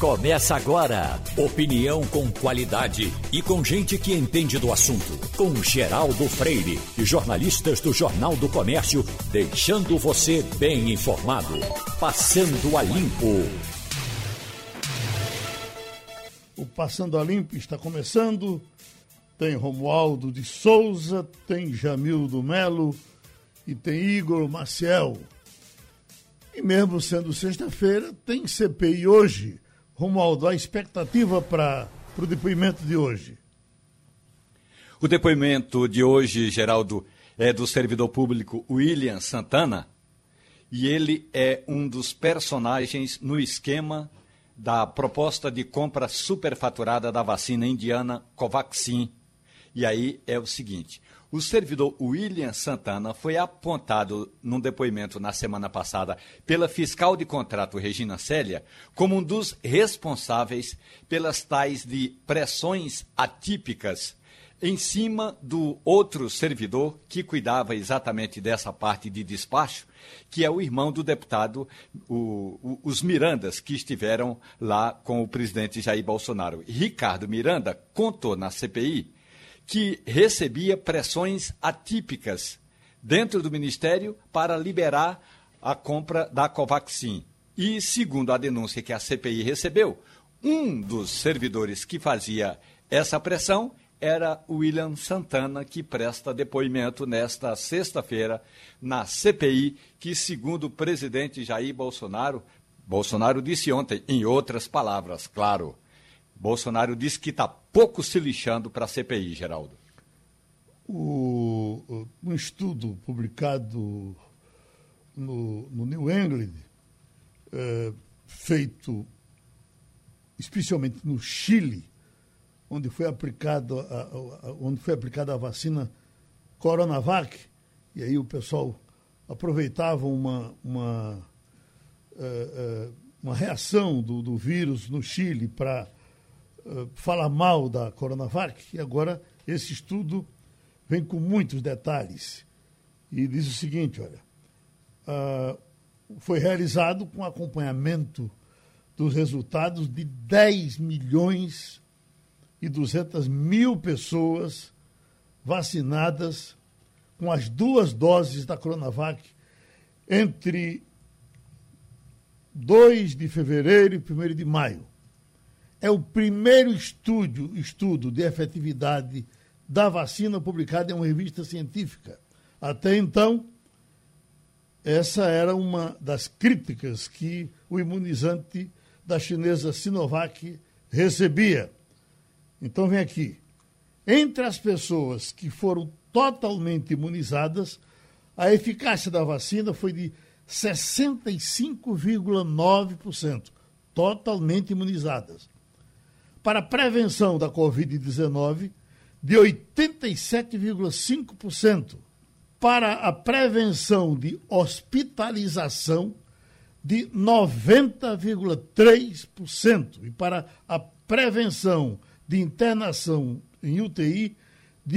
Começa agora. Opinião com qualidade e com gente que entende do assunto. Com Geraldo Freire e jornalistas do Jornal do Comércio, deixando você bem informado. Passando a Limpo. O Passando a Limpo está começando. Tem Romualdo de Souza, tem Jamildo Melo e tem Igor Maciel. E mesmo sendo sexta-feira, tem CPI hoje. Romualdo, a expectativa para o depoimento de hoje? O depoimento de hoje, Geraldo, é do servidor público William Santana, e ele é um dos personagens no esquema da proposta de compra superfaturada da vacina indiana Covaxin. E aí é o seguinte, o servidor William Santana foi apontado num depoimento na semana passada pela fiscal de contrato Regina Célia como um dos responsáveis pelas tais de pressões atípicas em cima do outro servidor que cuidava exatamente dessa parte de despacho, que é o irmão do deputado, os Mirandas, que estiveram lá com o presidente Jair Bolsonaro. Ricardo Miranda contou na CPI que recebia pressões atípicas dentro do Ministério para liberar a compra da Covaxin. E, segundo a denúncia que a CPI recebeu, um dos servidores que fazia essa pressão era o William Santana, que presta depoimento nesta sexta-feira na CPI, que, segundo o presidente Jair Bolsonaro disse ontem, em outras palavras, claro, Bolsonaro disse que está pouco se lixando para a CPI, Geraldo. Um estudo publicado no New England, feito especialmente no Chile, onde foi aplicada a vacina Coronavac, e aí o pessoal aproveitava uma reação do vírus no Chile para falar mal da Coronavac, e agora esse estudo vem com muitos detalhes e diz o seguinte, olha, foi realizado com acompanhamento dos resultados de 10 milhões e 200 mil pessoas vacinadas com as 2 doses da Coronavac entre 2 de fevereiro e 1º de maio. É o primeiro estudo de efetividade da vacina publicado em uma revista científica. Até então, essa era uma das críticas que o imunizante da chinesa Sinovac recebia. Então, vem aqui. Entre as pessoas que foram totalmente imunizadas, a eficácia da vacina foi de 65,9%, totalmente imunizadas. Para a prevenção da Covid-19, de 87,5%. Para a prevenção de hospitalização, de 90,3%. E para a prevenção de internação em UTI, de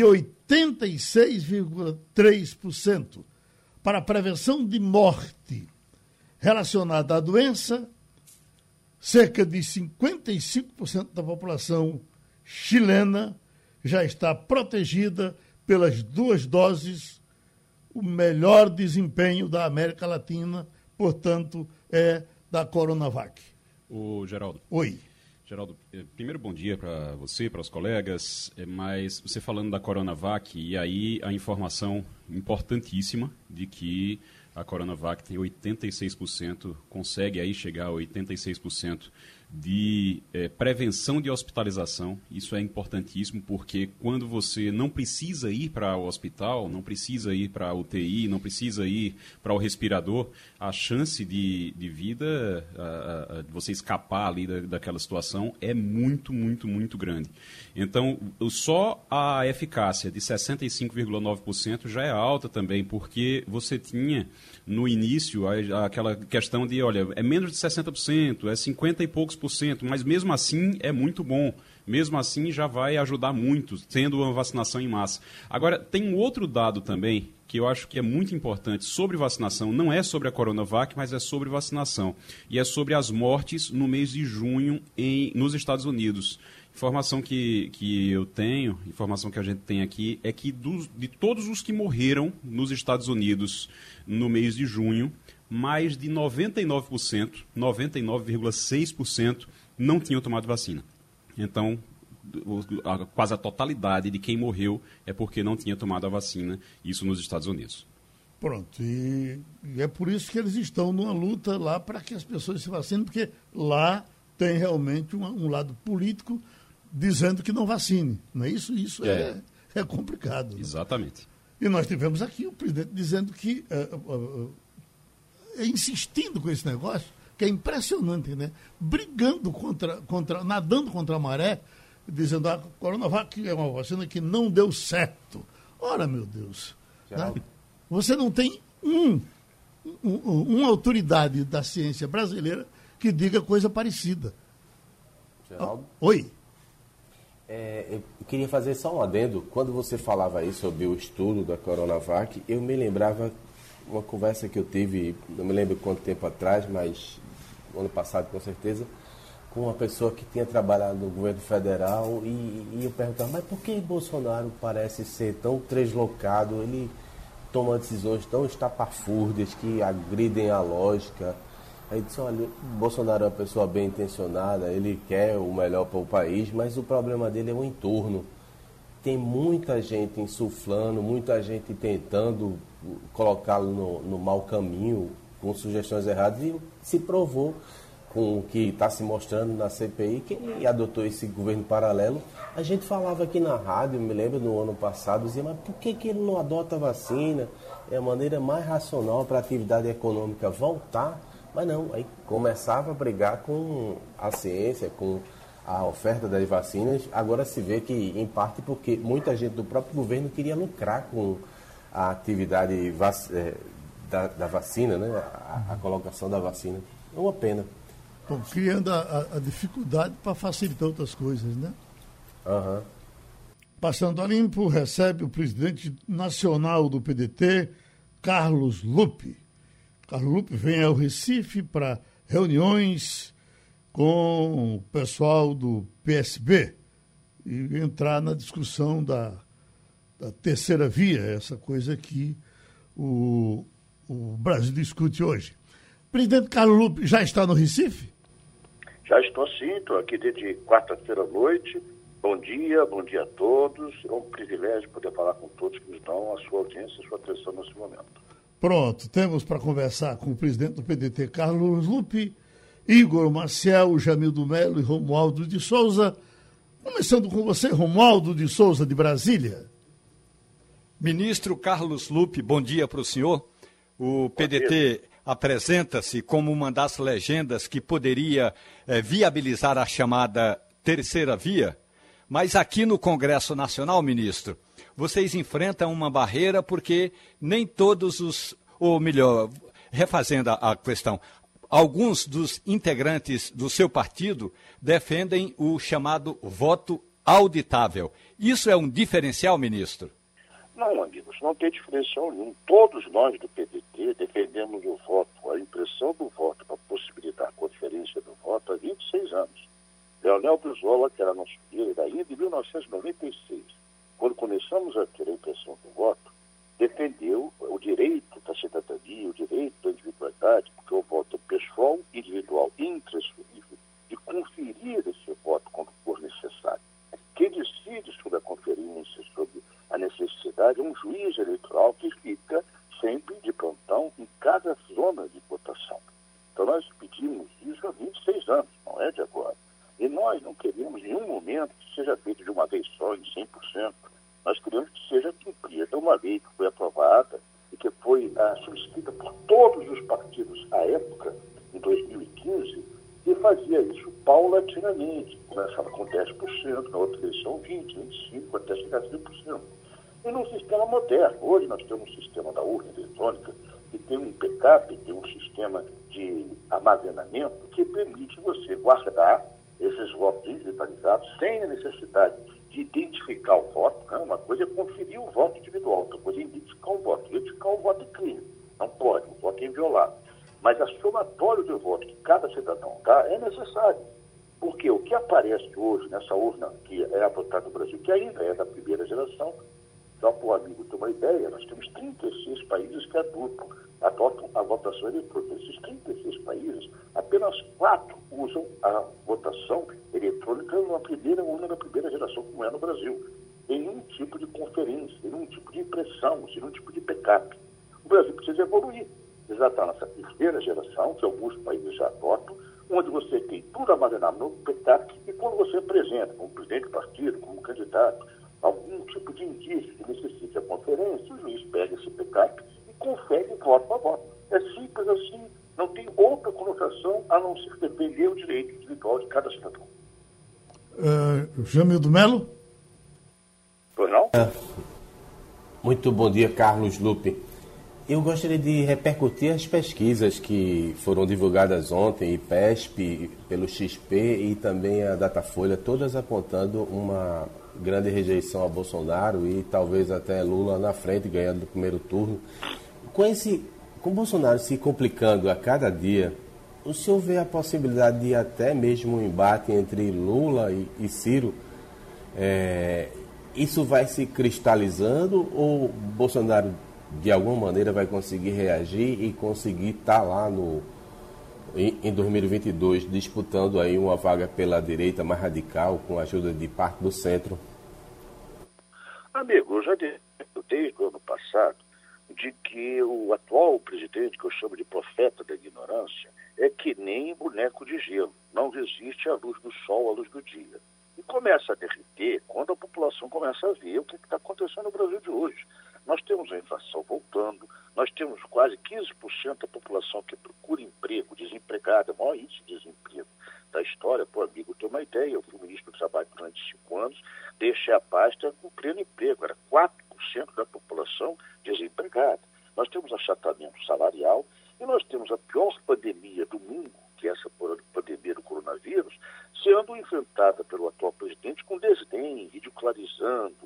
86,3%. Para a prevenção de morte relacionada à doença, cerca de 55% da população chilena já está protegida pelas 2 doses, o melhor desempenho da América Latina, portanto, é da Coronavac. Ô, Geraldo. Oi. Geraldo, primeiro bom dia para você, para os colegas, mas você falando da Coronavac, e aí a informação importantíssima de que a Coronavac tem 86%, consegue aí chegar a 86% de prevenção de hospitalização. Isso é importantíssimo porque quando você não precisa ir para o hospital, não precisa ir para a UTI, não precisa ir para o respirador, a chance de vida, de você escapar ali daquela situação é muito, muito, muito grande. Então, só a eficácia de 65,9% já é alta também, porque você tinha no início aquela questão de, olha, é menos de 60%, é 50 e poucos poucos%, mas mesmo assim é muito bom. Mesmo assim já vai ajudar muito, tendo uma vacinação em massa. Agora, tem um outro dado também, que eu acho que é muito importante sobre vacinação, não é sobre a Coronavac, mas é sobre vacinação. E é sobre as mortes no mês de junho nos Estados Unidos. Informação que eu tenho, informação que a gente tem aqui, é que de todos os que morreram nos Estados Unidos no mês de junho, mais de 99%, 99,6% não tinham tomado vacina. Então, quase a totalidade de quem morreu é porque não tinha tomado a vacina, isso nos Estados Unidos. Pronto, e é por isso que eles estão numa luta lá para que as pessoas se vacinem, porque lá tem realmente um lado político dizendo que não vacine, não é isso? Isso é complicado. Né? Exatamente. E nós tivemos aqui o presidente dizendo que, insistindo com esse negócio, que é impressionante, né? Brigando nadando contra a maré, dizendo a Coronavac é uma vacina que não deu certo. Ora, meu Deus, né? Você não tem uma autoridade da ciência brasileira que diga coisa parecida. Geraldo? Oi. Eu queria fazer só um adendo. Quando você falava aí sobre o estudo da Coronavac, eu me lembrava uma conversa que eu tive, não me lembro quanto tempo atrás, mas ano passado com certeza, com uma pessoa que tinha trabalhado no governo federal e eu perguntava, mas por que Bolsonaro parece ser tão deslocado, ele toma decisões tão estapafúrdias que agridem a lógica. Aí disse, olha, Bolsonaro é uma pessoa bem intencionada, ele quer o melhor para o país, mas o problema dele é o entorno. Tem muita gente insuflando, muita gente tentando colocá-lo no mau caminho, com sugestões erradas, e se provou com o que está se mostrando na CPI, que ele adotou esse governo paralelo. A gente falava aqui na rádio, me lembro no ano passado, dizia, mas por que ele não adota a vacina? É a maneira mais racional para a atividade econômica voltar. Mas não, aí começava a brigar com a ciência, com a oferta das vacinas. Agora se vê que, em parte, porque muita gente do próprio governo queria lucrar com a atividade da vacina, né? A colocação da vacina. É uma pena. Bom, criando a dificuldade para facilitar outras coisas, né? Uhum. Passando a Limpo, recebe o presidente nacional do PDT, Carlos Lupe. Carlos Lupe vem ao Recife para reuniões com o pessoal do PSB e entrar na discussão da terceira via, essa coisa que o Brasil discute hoje. Presidente Carlos Lupe já está no Recife? Já estou sim, estou aqui desde quarta-feira à noite. Bom dia a todos. É um privilégio poder falar com todos que nos dão a sua audiência e a sua atenção nesse momento. Pronto, temos para conversar com o presidente do PDT, Carlos Lupe, Igor Maciel, Jamildo Melo e Romualdo de Souza. Começando com você, Romualdo de Souza, de Brasília. Ministro Carlos Lupe, bom dia para o senhor. O PDT apresenta-se como uma das legendas que poderia viabilizar a chamada terceira via, mas aqui no Congresso Nacional, ministro, vocês enfrentam uma barreira porque nem todos ou melhor, refazendo a questão, alguns dos integrantes do seu partido defendem o chamado voto auditável. Isso é um diferencial, ministro? Não, amigos, não tem diferencial nenhum. Todos nós do PDT defendemos o voto, a impressão do voto para possibilitar a conferência do voto há 26 anos. Leonel Brizola, que era nosso líder ainda em 1996, quando começamos a ter a impressão do voto, defendeu o direito da cidadania, o direito da individualidade, porque o voto é pessoal, individual e intransferível, de conferir esse voto quando for necessário. Quem decide sobre a conferência, sobre a necessidade, é um juiz eleitoral que fica sempre de plantão em cada zona de votação. Então nós pedimos isso há 26 anos, não é de agora. E nós não queremos em nenhum momento que seja feito de uma vez só, em 100%. Nós queremos que seja cumprida uma lei que foi aprovada e que foi subscrita por todos os partidos à época, em 2015, e fazia isso paulatinamente. Começava com 10%, na outra eleição 20%, 25%, até chegar a 100%. E num sistema moderno. Hoje nós temos um sistema da urna eletrônica que tem um backup, tem um sistema de armazenamento que permite você guardar esses votos digitalizados sem a necessidade de identificar o voto. Né? Uma coisa é conferir o voto individual, outra coisa é identificar o voto. Identificar o voto é crime, não pode, o voto é inviolável. Mas a somatório de votos que cada cidadão dá é necessário. Porque o que aparece hoje nessa urna que é a votada no Brasil, que ainda é da primeira geração, só para o amigo ter uma ideia, nós temos 36 países que adotam a votação eletrônica. Esses 36 países, apenas 4 usam a votação eletrônica na primeira urna da primeira geração, como é no Brasil. Em nenhum tipo de conferência, em nenhum tipo de impressão, em nenhum tipo de backup. O Brasil precisa evoluir. Já está nessa terceira geração, que alguns países já adotam, onde você tem tudo armazenado no backup e quando você apresenta, como presidente do partido, como candidato, algum tipo de indício que necessite a conferência, o juiz pega esse backup e confere voto a voto. É simples assim, não tem outra conotação a não ser defender o direito individual de cada cidadão. Jamildo Melo? Pois não? Muito bom dia, Carlos Lupe. Eu gostaria de repercutir as pesquisas que foram divulgadas ontem, IPESP, pelo XP e também a Datafolha, todas apontando uma grande rejeição a Bolsonaro e talvez até Lula na frente, ganhando no primeiro turno. Com Bolsonaro se complicando a cada dia, o senhor vê a possibilidade de até mesmo um embate entre Lula e Ciro? Isso vai se cristalizando ou Bolsonaro de alguma maneira vai conseguir reagir e conseguir estar lá em 2022 disputando aí uma vaga pela direita mais radical com a ajuda de parte do centro? Amigo, eu já disse desde o ano passado de que o atual presidente, que eu chamo de profeta da ignorância, é que nem boneco de gelo, não resiste à luz do sol, à luz do dia. E começa a derreter quando a população começa a ver o que está acontecendo no Brasil de hoje. Nós temos a inflação voltando, nós temos quase 15% da população que procura emprego, desempregada, o maior índice de desemprego da história. Pô, amigo, tem uma ideia, eu fui ministro do Trabalho durante 5 anos, deixei a pasta com pleno emprego, era 4% da população desempregada. Nós temos achatamento salarial e nós temos a pior pandemia do mundo, que é essa pandemia do coronavírus, sendo enfrentada pelo atual presidente com desdém, ridicularizando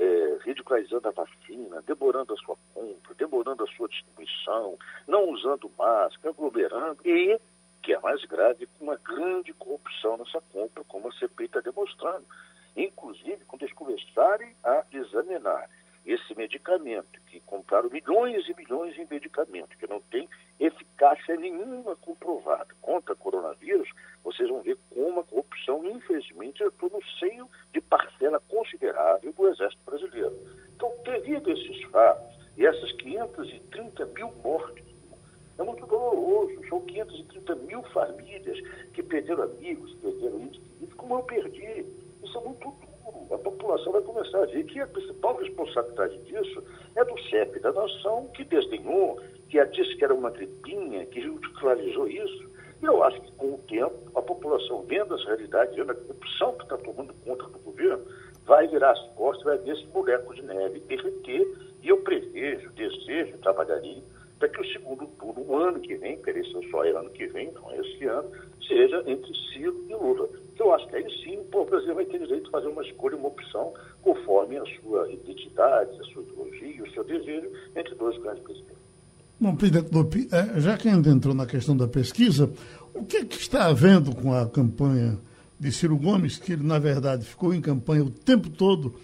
a vacina, demorando a sua compra, demorando a sua distribuição, não usando máscara, aglomerando e, que é mais grave, com uma grande corrupção nessa compra, como a CPI está demonstrando. Inclusive, quando eles começarem a examinar esse medicamento, que compraram milhões e milhões em medicamento, que não tem eficácia nenhuma comprovada contra coronavírus, vocês vão ver como a corrupção, infelizmente, entrou no seio de parcela considerável do Exército Brasileiro. Então, devido a esses fatos e essas 530 mil mortes, é muito doloroso. São 530 mil famílias que perderam amigos, perderam entes queridos, como eu perdi. Isso é muito duro. A população vai começar a ver que a principal responsabilidade disso é do chefe da nação, que desdenhou, que disse que era uma gripinha, que ridicularizou isso. E eu acho que, com o tempo, a população, vendo as realidades, vendo a corrupção que está tomando conta do governo, vai virar as costas, vai ver esse boneco de neve derreter. E eu prevejo, desejo, trabalharei para que o segundo turno, o ano que vem, porque esse só é ano que vem, não é esse ano, seja entre Ciro e Lula. Eu acho que aí sim o Brasil vai ter direito de fazer uma escolha, uma opção, conforme a sua identidade, a sua ideologia, o seu desejo, entre dois grandes presidentes. Bom, presidente Lupe, já que a gente entrou na questão da pesquisa, o que é que está havendo com a campanha de Ciro Gomes, que ele, na verdade, ficou em campanha o tempo todo,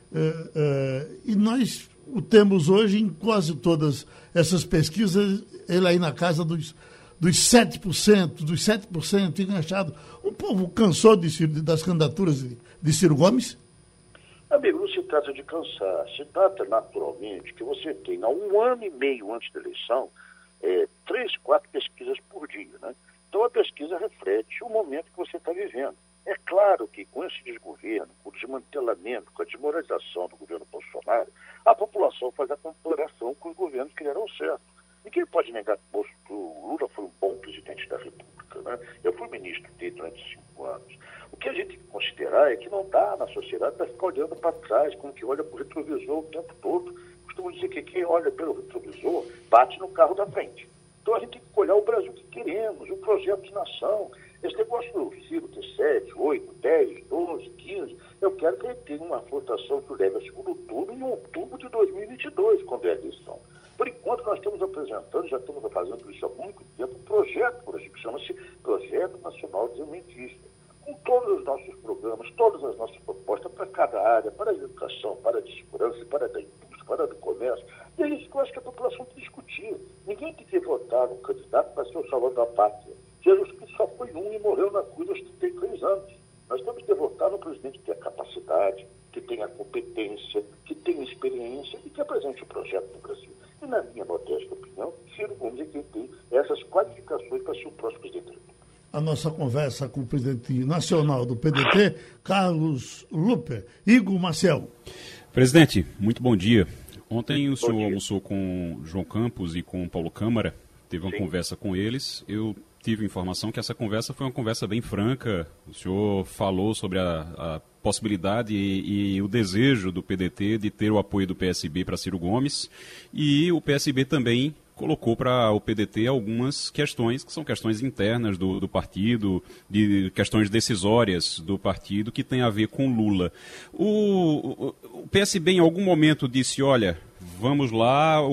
e nós o temos hoje em quase todas essas pesquisas, ele aí na casa dos 7%, enganchado. O povo cansou das candidaturas de Ciro Gomes? Amigo, não se trata de cansar, se trata naturalmente que você tem, há 1 ano e meio antes da eleição, 3, 4 pesquisas por dia, né? Então a pesquisa reflete o momento que você está vivendo. É claro que com esse desgoverno, com o desmantelamento, com a desmoralização do governo Bolsonaro, a população faz a comparação com os governos que deram certo. Ninguém pode negar que o Lula foi um bom presidente da República, né? Eu fui ministro dele durante 5 anos. O que a gente tem que considerar é que não dá na sociedade para ficar olhando para trás, como que olha para o retrovisor o tempo todo. costumo dizer que quem olha pelo retrovisor bate no carro da frente. Então a gente tem que olhar o Brasil que queremos, o projeto de nação. Esse negócio do Ciro ter 7, 8, 10, 12, 15, eu quero que ele tenha uma votação que leve a segundo turno em outubro de 2022, quando é a eleição. Por enquanto, nós estamos apresentando, já estamos fazendo isso há muito tempo, um projeto, por exemplo, que chama-se Projeto Nacional Desenvolvimentista, com todos os nossos programas, todas as nossas propostas para cada área, para a educação, para a segurança, para a indústria, para o comércio. E é isso que eu acho que a população tem que discutir. Ninguém tem que votar no candidato para ser o salvador da pátria. Jesus Cristo só foi um e morreu na cruz aos 33 anos. Nós temos que votar no presidente que tenha capacidade, que tenha competência, que tenha experiência e que apresente o projeto do Brasil. E, na minha modesta opinião, Ciro Gomes é quem tem essas qualificações para ser o próximo presidente. A nossa conversa com o presidente nacional do PDT, Carlos Lupe. Igor Marcel. Presidente, muito bom dia. Ontem o senhor almoçou com João Campos e com Paulo Câmara, teve uma conversa com eles. Eu tive informação que essa conversa foi uma conversa bem franca. O senhor falou sobre a possibilidade e o desejo do PDT de ter o apoio do PSB para Ciro Gomes, e o PSB também colocou para o PDT algumas questões, que são questões internas do partido, de questões decisórias do partido, que tem a ver com Lula. O PSB em algum momento disse, olha, vamos lá,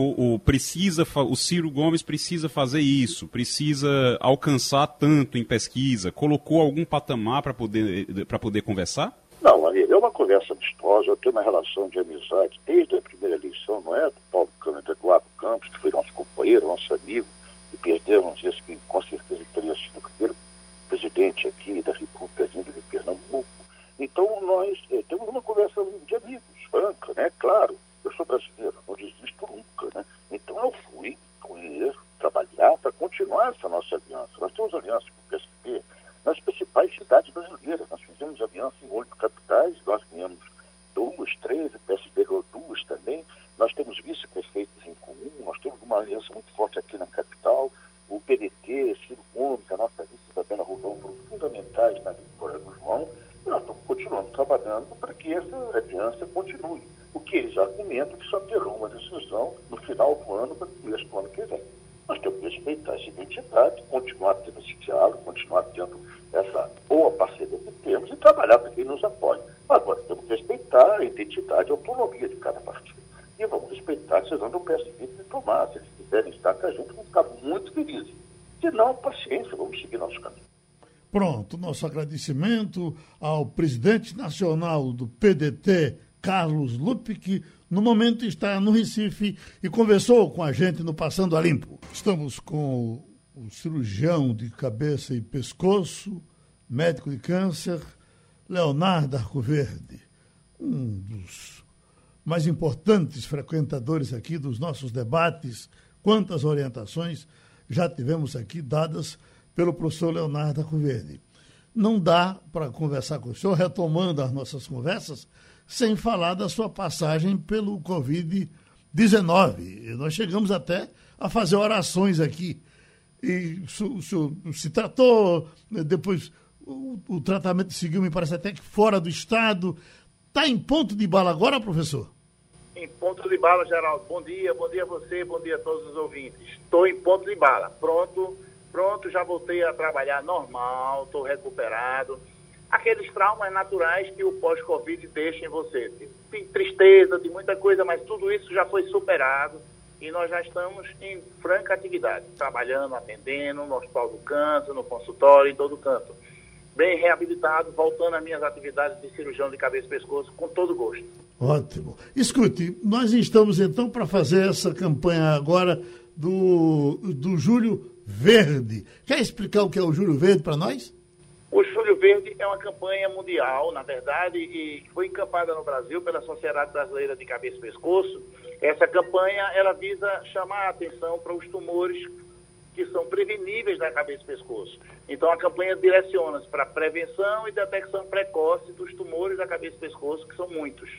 o Ciro Gomes precisa fazer isso, precisa alcançar tanto em pesquisa, colocou algum patamar para poder conversar? Não, é uma conversa amistosa, eu tenho uma relação de amizade desde a primeira eleição, não é? Do Paulo Câmara e do Eduardo Campos, que foi nosso companheiro, nosso amigo, e perderam esse que com certeza teria sido o primeiro presidente aqui da República de Pernambuco. Então nós temos uma conversa de amigos, franca, né? Claro, eu sou brasileiro, não desisto nunca, né? Então eu fui com ele trabalhar para continuar essa nossa aliança. Nós temos aliança com o PSB nas principais cidades brasileiras. Nós fizemos aliança em 8 capitais, nós ganhamos 2, 3, o PSB ganhou 2 também. Nós temos vice-prefeitos em comum, nós temos uma aliança muito forte aqui na capital. O PDT, Ciro Gomes, a nossa vice-Isabela Rodon foram fundamentais na vitória do João. E nós estamos continuando trabalhando para que essa aliança continue. O que eles argumentam que só terão uma decisão no final do ano para o começo do ano que vem. Nós temos que respeitar essa identidade, continuar tendo esse diálogo, continuar tendo essa boa parceria que temos e trabalhar para quem nos apoia. Agora, temos que respeitar a identidade e a autonomia de cada partido. E vamos respeitar a decisão do PSB de tomar. Se eles quiserem estar com a gente, vamos ficar muito felizes. Se não, paciência, vamos seguir nosso caminho. Pronto, nosso agradecimento ao presidente nacional do PDT, Carlos Lupe, que no momento está no Recife e conversou com a gente no Passando a Limpo. Estamos com o cirurgião de cabeça e pescoço, médico de câncer, Leonardo Arcoverde, um dos mais importantes frequentadores aqui dos nossos debates. Quantas orientações já tivemos aqui dadas pelo professor Leonardo Arcoverde. Não dá para conversar com o senhor, retomando as nossas conversas, sem falar da sua passagem pelo Covid-19. Nós chegamos até a fazer orações aqui. E o senhor se tratou, depois o tratamento seguiu, me parece até que fora do estado. Está em ponto de bala agora, professor? Em ponto de bala, Geraldo. Bom dia a você, bom dia a todos os ouvintes. Estou em ponto de bala. Pronto, já voltei a trabalhar normal, estou recuperado. Aqueles traumas naturais que o pós-Covid deixa em você. De tristeza, de muita coisa, mas tudo isso já foi superado e nós já estamos em franca atividade, trabalhando, atendendo no Hospital do Câncer, no consultório, em todo canto. Bem reabilitado, voltando às minhas atividades de cirurgião de cabeça e pescoço, com todo gosto. Ótimo. Escute, nós estamos então para fazer essa campanha agora do Julho Verde. Quer explicar o que é o Julho Verde para nós? O Julho Verde é uma campanha mundial, na verdade, e foi encampada no Brasil pela Sociedade Brasileira de Cabeça e Pescoço. Essa campanha, ela visa chamar a atenção para os tumores que são preveníveis da cabeça e pescoço. Então, a campanha direciona-se para a prevenção e detecção precoce dos tumores da cabeça e pescoço, que são muitos.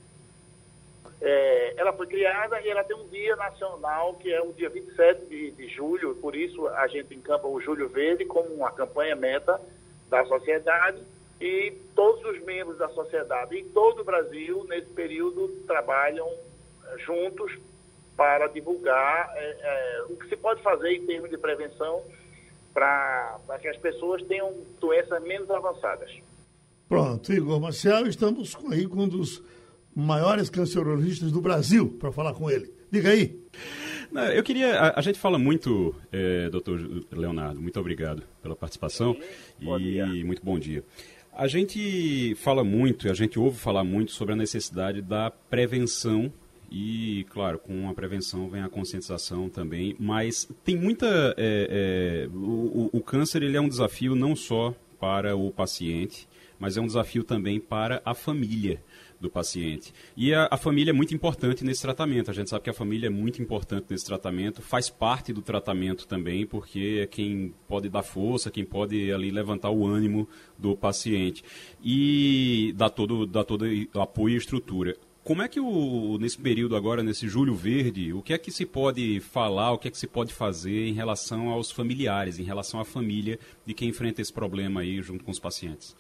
Ela foi criada e ela tem um dia nacional, que é o dia 27 de julho, por isso a gente encampa o Julho Verde como uma campanha meta da sociedade, e todos os membros da sociedade em todo o Brasil, nesse período, trabalham juntos para divulgar o que se pode fazer em termos de prevenção para que as pessoas tenham doenças menos avançadas. Pronto, Igor Maciel, estamos aí com um dos maiores cancerologistas do Brasil para falar com ele. Diga aí. Eu queria... A gente fala muito, doutor Leonardo, muito obrigado pela participação. E muito bom dia. A gente fala muito, a gente ouve falar muito sobre a necessidade da prevenção e, claro, com a prevenção vem a conscientização também, mas tem muita... o câncer ele é um desafio não só para o paciente, mas é um desafio também para a família do paciente. E a família é muito importante nesse tratamento. A gente sabe que a família é muito importante nesse tratamento, faz parte do tratamento também, porque é quem pode dar força, quem pode ali levantar o ânimo do paciente e dá todo apoio e estrutura. Como é que nesse período agora, nesse Julho Verde, o que é que se pode falar, o que é que se pode fazer em relação aos familiares, em relação à família de quem enfrenta esse problema aí junto com os pacientes?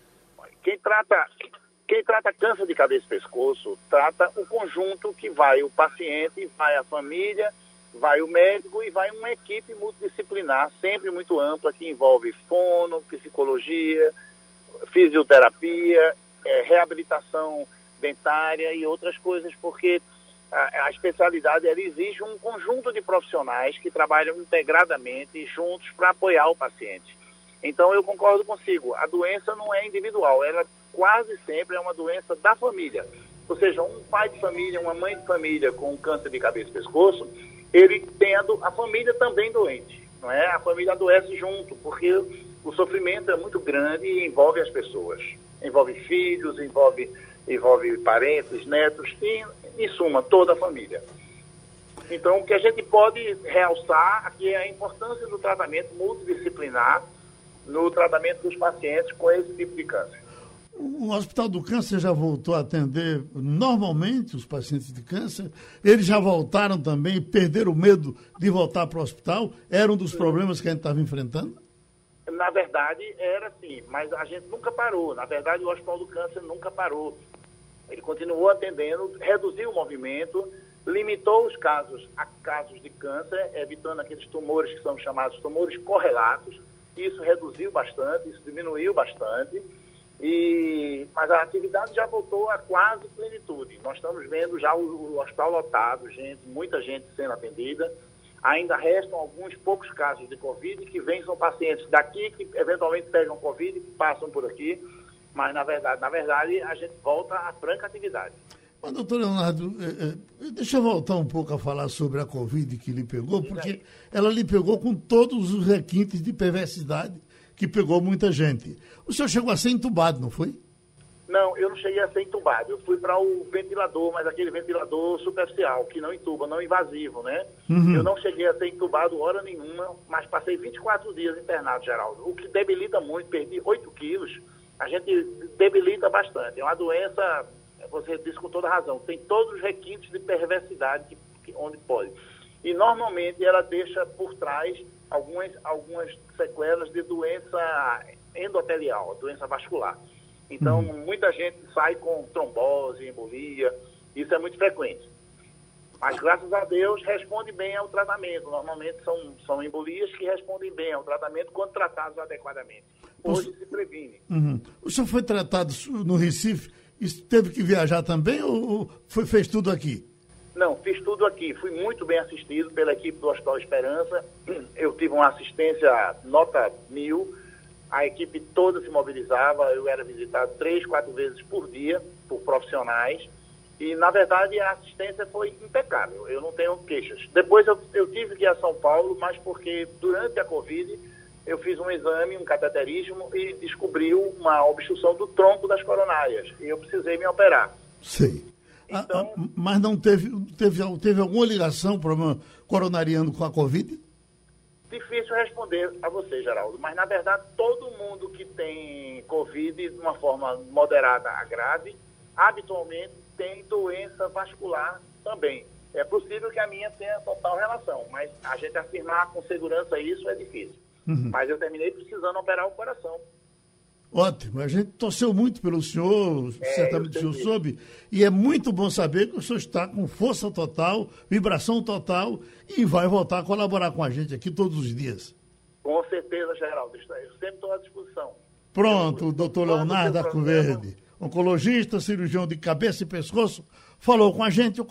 Quem trata câncer de cabeça e pescoço, trata o conjunto que vai o paciente, vai a família, vai o médico e vai uma equipe multidisciplinar, sempre muito ampla, que envolve fono, psicologia, fisioterapia, reabilitação dentária e outras coisas, porque a especialidade ela exige um conjunto de profissionais que trabalham integradamente juntos para apoiar o paciente. Então, eu concordo consigo, a doença não é individual, ela quase sempre é uma doença da família. Ou seja, um pai de família, uma mãe de família com câncer de cabeça e pescoço, ele tem a família também doente, não é? A família adoece junto, porque o sofrimento é muito grande e envolve as pessoas. Envolve filhos, envolve parentes, netos, e, em suma, toda a família. Então, o que a gente pode realçar aqui é a importância do tratamento multidisciplinar no tratamento dos pacientes com esse tipo de câncer. O Hospital do Câncer já voltou a atender normalmente os pacientes de câncer? Eles já voltaram também, perderam o medo de voltar para o hospital? Era um dos problemas que a gente estava enfrentando? Na verdade, era assim, mas a gente nunca parou. Na verdade, o Hospital do Câncer nunca parou. Ele continuou atendendo, reduziu o movimento, limitou os casos a casos de câncer, evitando aqueles tumores que são chamados tumores correlatos. Isso reduziu bastante, isso diminuiu bastante, mas a atividade já voltou a quase plenitude. Nós estamos vendo já o hospital lotado, muita gente sendo atendida. Ainda restam alguns poucos casos de Covid, que vêm, são pacientes daqui que eventualmente pegam Covid e passam por aqui, mas na verdade a gente volta à franca atividade. Mas, doutor Leonardo, deixa eu voltar um pouco a falar sobre a Covid que lhe pegou, porque ela lhe pegou com todos os requintes de perversidade que pegou muita gente. O senhor chegou a ser entubado, não foi? Não, eu não cheguei a ser entubado. Eu fui para o ventilador, mas aquele ventilador superficial, que não entuba, não invasivo, né? Uhum. Eu não cheguei a ser entubado hora nenhuma, mas passei 24 dias internado, Geraldo. O que debilita muito, perdi 8 quilos. A gente debilita bastante. É uma doença... Você disse com toda razão, tem todos os requintes de perversidade onde pode. E, normalmente, ela deixa por trás algumas sequelas de doença endotelial, doença vascular. Então, muita gente sai com trombose, embolia, isso é muito frequente. Mas, graças a Deus, responde bem ao tratamento. Normalmente, são embolias que respondem bem ao tratamento quando tratados adequadamente. Hoje se previne. Uhum. O senhor foi tratado no Recife? Isso teve que viajar também ou fez tudo aqui? Não, fiz tudo aqui. Fui muito bem assistido pela equipe do Hospital Esperança. Eu tive uma assistência nota 1000. A equipe toda se mobilizava. Eu era visitado 3, 4 vezes por dia por profissionais. E, na verdade, a assistência foi impecável. Eu não tenho queixas. Depois eu tive que ir a São Paulo, mas porque durante a Covid... eu fiz um exame, um cateterismo, e descobriu uma obstrução do tronco das coronárias. E eu precisei me operar. Sei. Então, mas não teve alguma ligação, problema coronariano com a Covid? Difícil responder a você, Geraldo. Mas, na verdade, todo mundo que tem Covid, de uma forma moderada a grave, habitualmente tem doença vascular também. É possível que a minha tenha total relação, mas a gente afirmar com segurança isso é difícil. Uhum. Mas eu terminei precisando operar o coração. Ótimo. A gente torceu muito pelo senhor, certamente o senhor soube, e é muito bom saber que o senhor está com força total, vibração total, e vai voltar a colaborar com a gente aqui todos os dias. Com certeza, Geraldo. Eu sempre estou à disposição. Pronto, o doutor Leonardo Arcoverde, oncologista, cirurgião de cabeça e pescoço, falou com a gente,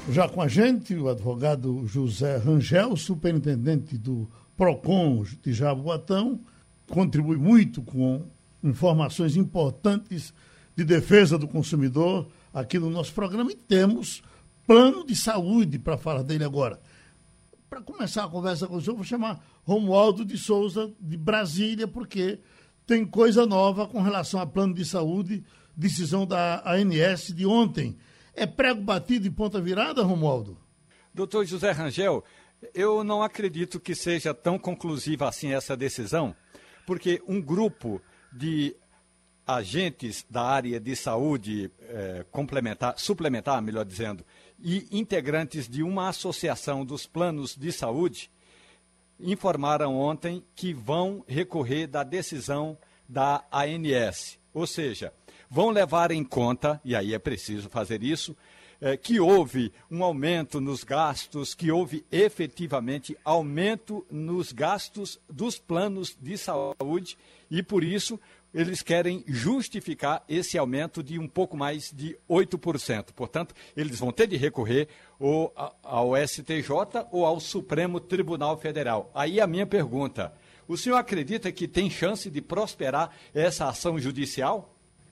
o advogado José Rangel, superintendente do PROCON de Jaboatão, contribui muito com informações importantes de defesa do consumidor aqui no nosso programa, e temos plano de saúde para falar dele agora. Para começar a conversa com o senhor, vou chamar Romualdo de Souza, de Brasília, porque tem coisa nova com relação a plano de saúde, decisão da ANS de ontem. É prego batido e ponta virada, Romualdo? Doutor José Rangel, eu não acredito que seja tão conclusiva assim essa decisão, porque um grupo de agentes da área de saúde suplementar, melhor dizendo, e integrantes de uma associação dos planos de saúde informaram ontem que vão recorrer da decisão da ANS. Ou seja, vão levar em conta, e aí é preciso fazer isso, que houve um aumento nos gastos, que houve efetivamente aumento nos gastos dos planos de saúde, e por isso eles querem justificar esse aumento de um pouco mais de 8%. Portanto, eles vão ter de recorrer ou ao STJ ou ao Supremo Tribunal Federal. Aí a minha pergunta: o senhor acredita que tem chance de prosperar essa ação judicial?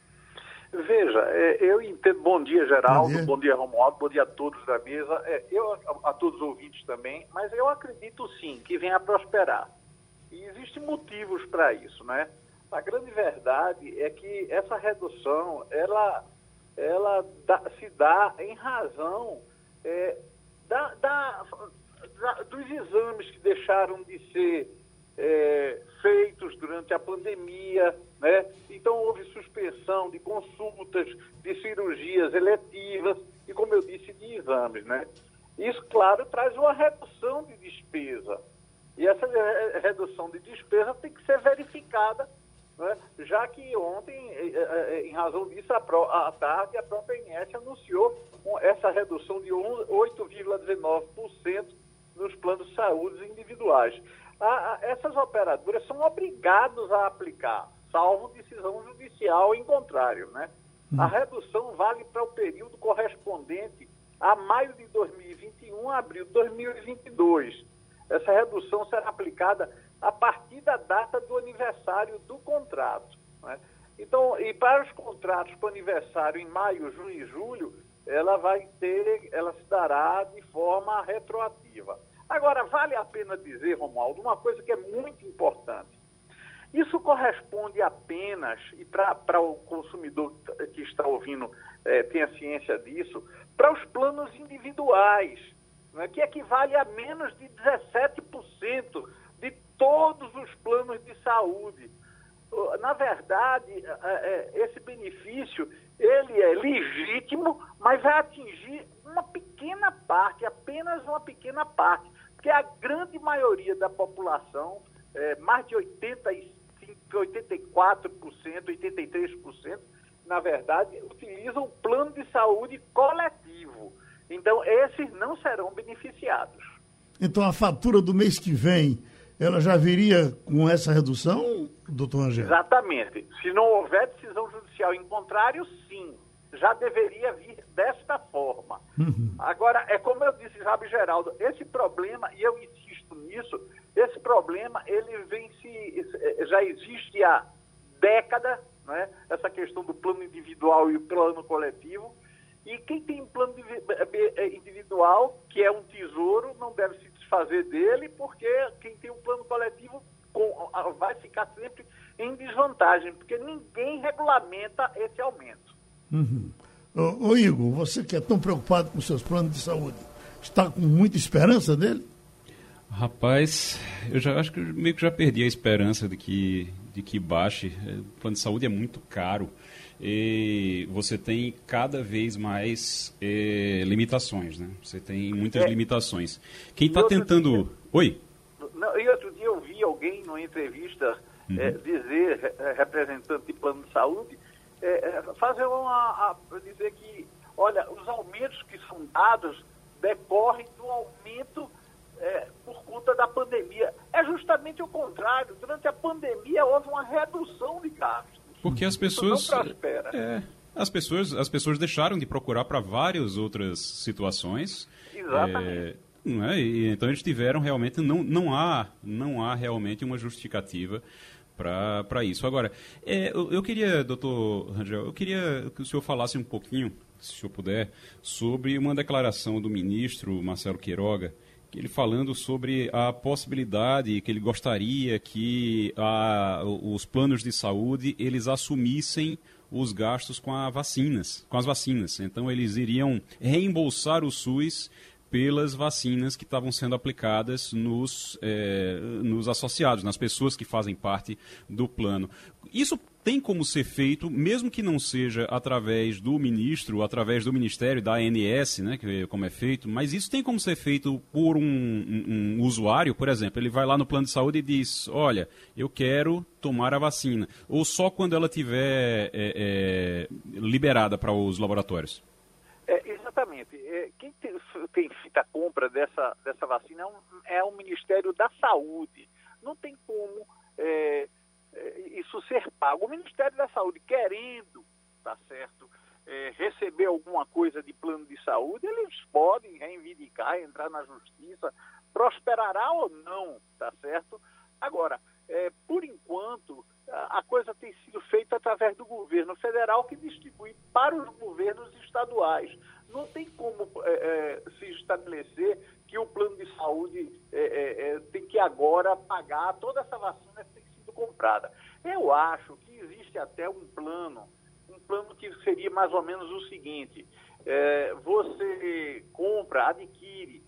Veja, eu entendo. Bom dia, Geraldo. Bom dia, Romualdo. Bom dia a todos da mesa. A todos os ouvintes também. Mas eu acredito, sim, que venha a prosperar. E existem motivos para isso, né? A grande verdade é que essa redução, ela se dá em razão dos exames que deixaram de ser feitos durante a pandemia, né? Então houve suspensão de consultas, de cirurgias eletivas e, como eu disse, de exames, né? Isso, claro, traz uma redução de despesa. E essa redução de despesa tem que ser verificada, né? Já que ontem, em razão disso, à tarde, a própria ANS anunciou essa redução de 8,19% nos planos de saúde individuais. Essas operadoras são obrigadas a aplicar, salvo decisão judicial em contrário, né? A redução vale para o período correspondente a maio de 2021 a abril de 2022. Essa redução será aplicada a partir da data do aniversário do contrato, né? Então, e para os contratos com aniversário em maio, junho e julho, ela se dará de forma retroativa. Agora, vale a pena dizer, Romualdo, uma coisa que é muito importante. Isso corresponde apenas, e para o consumidor que está ouvindo tenha ciência disso, para os planos individuais, né, que equivale a menos de 17% de todos os planos de saúde. Na verdade, esse benefício, ele é legítimo, mas vai atingir uma pequena parte, apenas uma pequena parte, porque a grande maioria da população, mais de 84%, 83%, na verdade, utilizam o plano de saúde coletivo. Então, esses não serão beneficiados. Então, a fatura do mês que vem, ela já viria com essa redução, doutor Angel? Exatamente. Se não houver decisão judicial em contrário, sim, já deveria vir desta forma. Agora, é como eu disse, sabe, Geraldo, esse problema, e eu insisto nisso, esse problema, ele já existe há décadas, né? Essa questão do plano individual e o plano coletivo. E quem tem um plano individual, que é um tesouro, não deve se desfazer dele, porque quem tem um plano coletivo vai ficar sempre em desvantagem, porque ninguém regulamenta esse aumento. Ô Igor, você que é tão preocupado com seus planos de saúde, está com muita esperança dele? Rapaz, eu acho que meio que já perdi a esperança de que baixe. O plano de saúde é muito caro. E você tem cada vez mais limitações, né? Você tem muitas limitações. Quem está tentando... Oi? E outro dia eu vi alguém numa entrevista dizer, representante de plano de saúde, dizer que, olha, os aumentos que são dados decorrem do aumento por conta da pandemia. É justamente o contrário. Durante a pandemia houve uma redução de gastos. Porque as pessoas... Isso não prospera. As pessoas deixaram de procurar para várias outras situações. Exatamente. E então eles tiveram realmente... Não há realmente uma justificativa para isso. Agora, eu queria, doutor Rangel, que o senhor falasse um pouquinho, se o senhor puder, sobre uma declaração do ministro Marcelo Queiroga, ele falando sobre a possibilidade que ele gostaria que os planos de saúde eles assumissem os gastos com as vacinas. Então, eles iriam reembolsar o SUS pelas vacinas que estavam sendo aplicadas nos associados, nas pessoas que fazem parte do plano. Isso tem como ser feito, mesmo que não seja através do ministro, através do Ministério, da ANS, né, como é feito, mas isso tem como ser feito por um usuário, por exemplo, ele vai lá no plano de saúde e diz, olha, eu quero tomar a vacina, ou só quando ela estiver liberada para os laboratórios? Exatamente. Quem tem feito a compra dessa vacina é o Ministério da Saúde. Não tem como isso ser pago. O Ministério da Saúde, querendo, tá certo, receber alguma coisa de plano de saúde, eles podem reivindicar, entrar na justiça, prosperará ou não, tá certo? Agora, por enquanto, a coisa tem sido feita através do governo federal, que distribui para os governos estaduais. Não tem como se estabelecer que o plano de saúde tem que agora pagar toda essa vacina que tem sido comprada. Eu acho que existe até um plano que seria mais ou menos o seguinte: você adquire,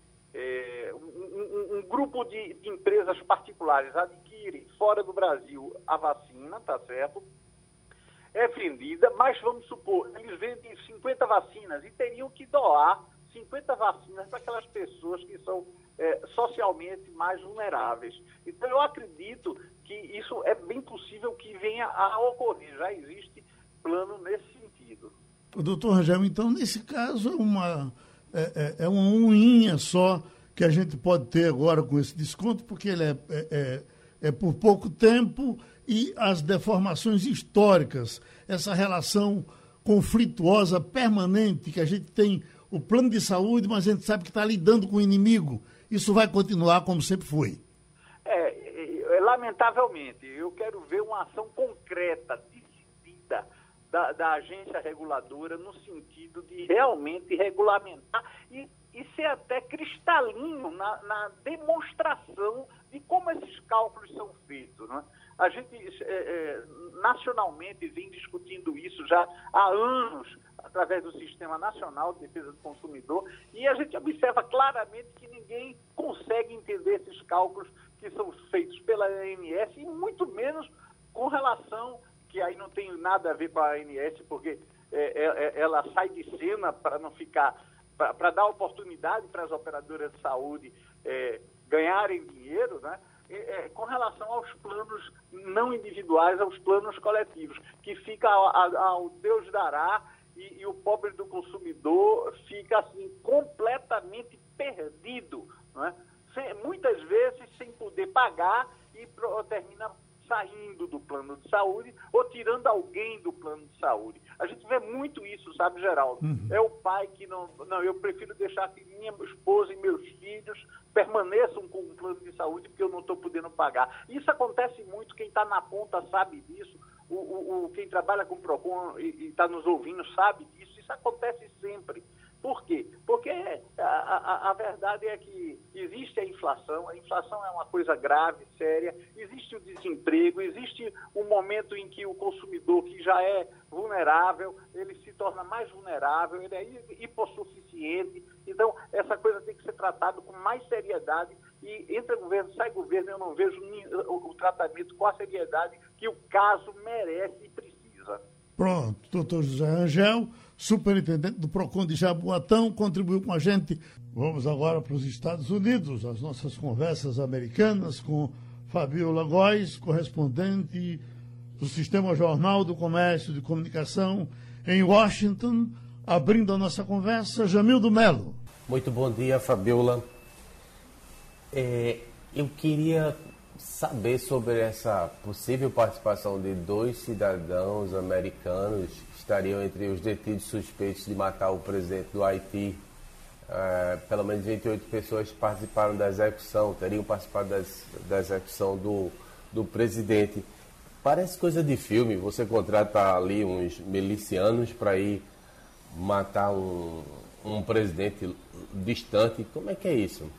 um grupo de empresas particulares adquire fora do Brasil a vacina, tá certo? É vendida, mas vamos supor, eles vendem 50 vacinas e teriam que doar 50 vacinas para aquelas pessoas que são socialmente mais vulneráveis. Então, eu acredito que isso é bem possível que venha a ocorrer. Já existe plano nesse sentido. Doutor Rangel, então, nesse caso, é uma unhinha só que a gente pode ter agora com esse desconto, porque ele é por pouco tempo, e as deformações históricas, essa relação conflituosa permanente que a gente tem, o plano de saúde, mas a gente sabe que está lidando com o inimigo, isso vai continuar como sempre foi? Lamentavelmente, eu quero ver uma ação concreta, decidida, da agência reguladora no sentido de realmente regulamentar e ser até cristalino na demonstração de como esses cálculos são feitos, né? A gente nacionalmente vem discutindo isso já há anos, através do Sistema Nacional de Defesa do Consumidor, e a gente observa claramente que ninguém consegue entender esses cálculos que são feitos pela ANS, e muito menos com relação, que aí não tem nada a ver com a ANS, porque ela sai de cena para não ficar, para dar oportunidade para as operadoras de saúde ganharem dinheiro, né? Com relação aos planos não individuais, aos planos coletivos, que fica ao Deus dará, e o pobre do consumidor fica assim completamente perdido, né? Muitas vezes sem poder pagar, e termina saindo do plano de saúde ou tirando alguém do plano de saúde. A gente vê muito isso, sabe, Geraldo? É o pai que não, eu prefiro deixar que minha esposa e meus filhos permaneçam com o plano de saúde porque eu não estou podendo pagar. Isso acontece muito, quem está na ponta sabe disso, quem trabalha com o PROCON e está nos ouvindo sabe disso, isso acontece sempre. Por quê? Porque a verdade é que existe a inflação é uma coisa grave, séria, existe o desemprego, existe um momento em que o consumidor que já é vulnerável, ele se torna mais vulnerável, ele é hipossuficiente, então essa coisa tem que ser tratada com mais seriedade, e entra governo, sai governo, eu não vejo o tratamento com a seriedade que o caso merece e precisa. Pronto, doutor José Rangel, superintendente do PROCON de Jaboatão, contribuiu com a gente. Vamos agora para os Estados Unidos, as nossas conversas americanas com Fabiola Góes, correspondente do Sistema Jornal do Comércio de Comunicação em Washington, abrindo a nossa conversa, Jamildo Melo. Muito bom dia, Fabiola. Eu queria saber sobre essa possível participação de 2 cidadãos americanos que estariam entre os detidos suspeitos de matar o presidente do Haiti. Pelo menos 28 pessoas participaram da execução, teriam participado da execução do presidente. Parece coisa de filme, você contrata ali uns milicianos para ir matar um presidente distante. Como é que é isso?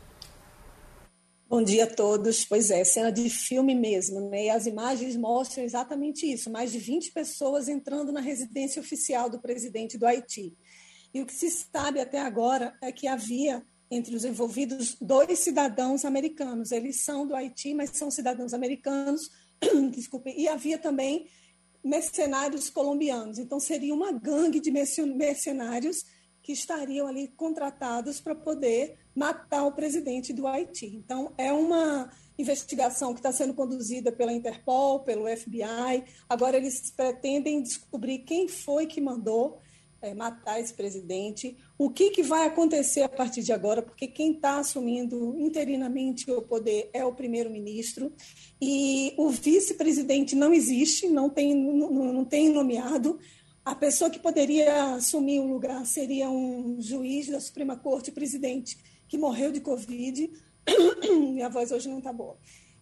Bom dia a todos. Pois é, cena de filme mesmo, né? E as imagens mostram exatamente isso, mais de 20 pessoas entrando na residência oficial do presidente do Haiti. E o que se sabe até agora é que havia entre os envolvidos 2 cidadãos americanos. Eles são do Haiti, mas são cidadãos americanos, desculpe, e havia também mercenários colombianos. Então, seria uma gangue de mercenários que estariam ali contratados para poder matar o presidente do Haiti. Então, é uma investigação que está sendo conduzida pela Interpol, pelo FBI. Agora, eles pretendem descobrir quem foi que mandou matar esse presidente, o que vai acontecer a partir de agora, porque quem está assumindo interinamente o poder é o primeiro-ministro, e o vice-presidente não existe, não tem nomeado. A pessoa que poderia assumir o lugar seria um juiz da Suprema Corte, presidente, que morreu de Covid. Minha voz hoje não está boa.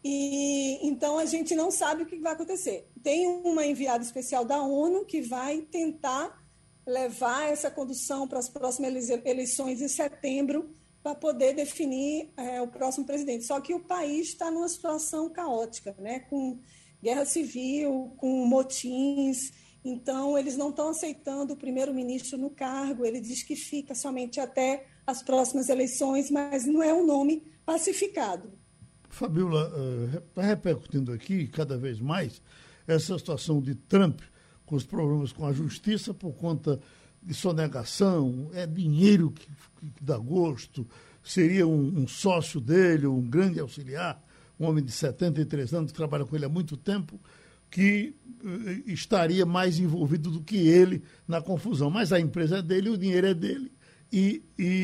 E então a gente não sabe o que vai acontecer. Tem uma enviada especial da ONU que vai tentar levar essa condução para as próximas eleições em setembro para poder definir o próximo presidente. Só que o país está numa situação caótica, né? Com guerra civil, com motins. Então, eles não estão aceitando o primeiro-ministro no cargo. Ele diz que fica somente até as próximas eleições, mas não é um nome pacificado. Fabiola, está repercutindo aqui cada vez mais essa situação de Trump com os problemas com a justiça por conta de sonegação, dinheiro que dá gosto, seria um sócio dele, um grande auxiliar, um homem de 73 anos que trabalha com ele há muito tempo, que estaria mais envolvido do que ele na confusão. Mas a empresa é dele, o dinheiro é dele, e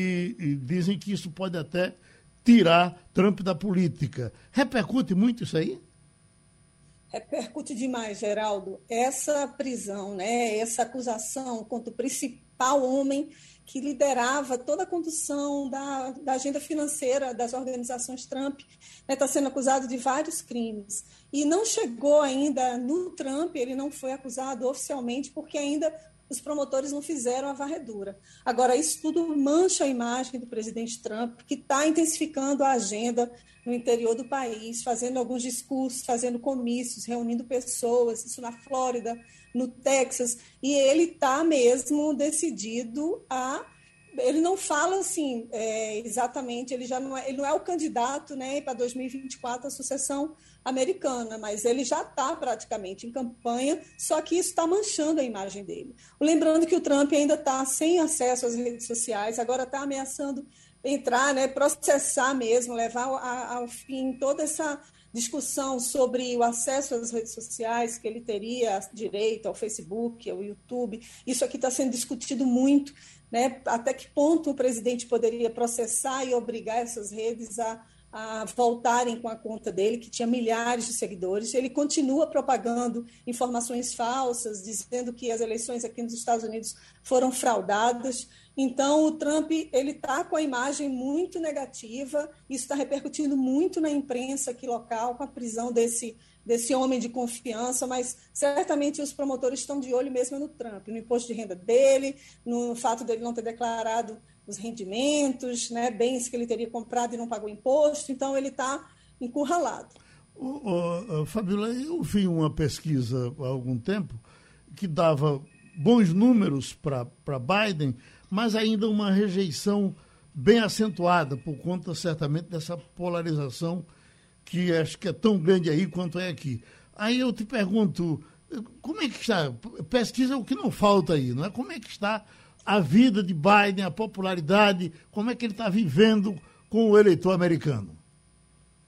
dizem que isso pode até tirar Trump da política. Repercute muito isso aí? Repercute demais, Geraldo. Essa prisão, né, essa acusação contra o principal homem que liderava toda a condução da agenda financeira das organizações Trump, está sendo acusado de vários crimes. E não chegou ainda no Trump, ele não foi acusado oficialmente, porque ainda os promotores não fizeram a varredura. Agora, isso tudo mancha a imagem do presidente Trump, que está intensificando a agenda no interior do país, fazendo alguns discursos, fazendo comícios, reunindo pessoas, isso na Flórida, no Texas, e ele está mesmo decidido a... Ele não fala assim exatamente, ele não é o candidato, né, para 2024 a sucessão americana, mas ele já está praticamente em campanha, só que isso está manchando a imagem dele. Lembrando que o Trump ainda está sem acesso às redes sociais, agora está ameaçando entrar, né, processar mesmo, levar ao fim toda essa discussão sobre o acesso às redes sociais, que ele teria direito ao Facebook, ao YouTube. Isso aqui está sendo discutido muito, né? Até que ponto o presidente poderia processar e obrigar essas redes a voltarem com a conta dele, que tinha milhares de seguidores. Ele continua propagando informações falsas, dizendo que as eleições aqui nos Estados Unidos foram fraudadas. Então, o Trump está com a imagem muito negativa, isso está repercutindo muito na imprensa aqui local, com a prisão desse homem de confiança, mas certamente os promotores estão de olho mesmo no Trump, no imposto de renda dele, no fato dele não ter declarado os rendimentos, né, bens que ele teria comprado e não pagou imposto, então ele está encurralado. Fabiola, eu vi uma pesquisa há algum tempo que dava bons números para Biden, mas ainda uma rejeição bem acentuada, por conta certamente dessa polarização que acho que é tão grande aí quanto é aqui. Aí eu te pergunto, como é que está? Pesquisa é o que não falta aí, não é? Como é que está a vida de Biden, a popularidade, como é que ele está vivendo com o eleitor americano?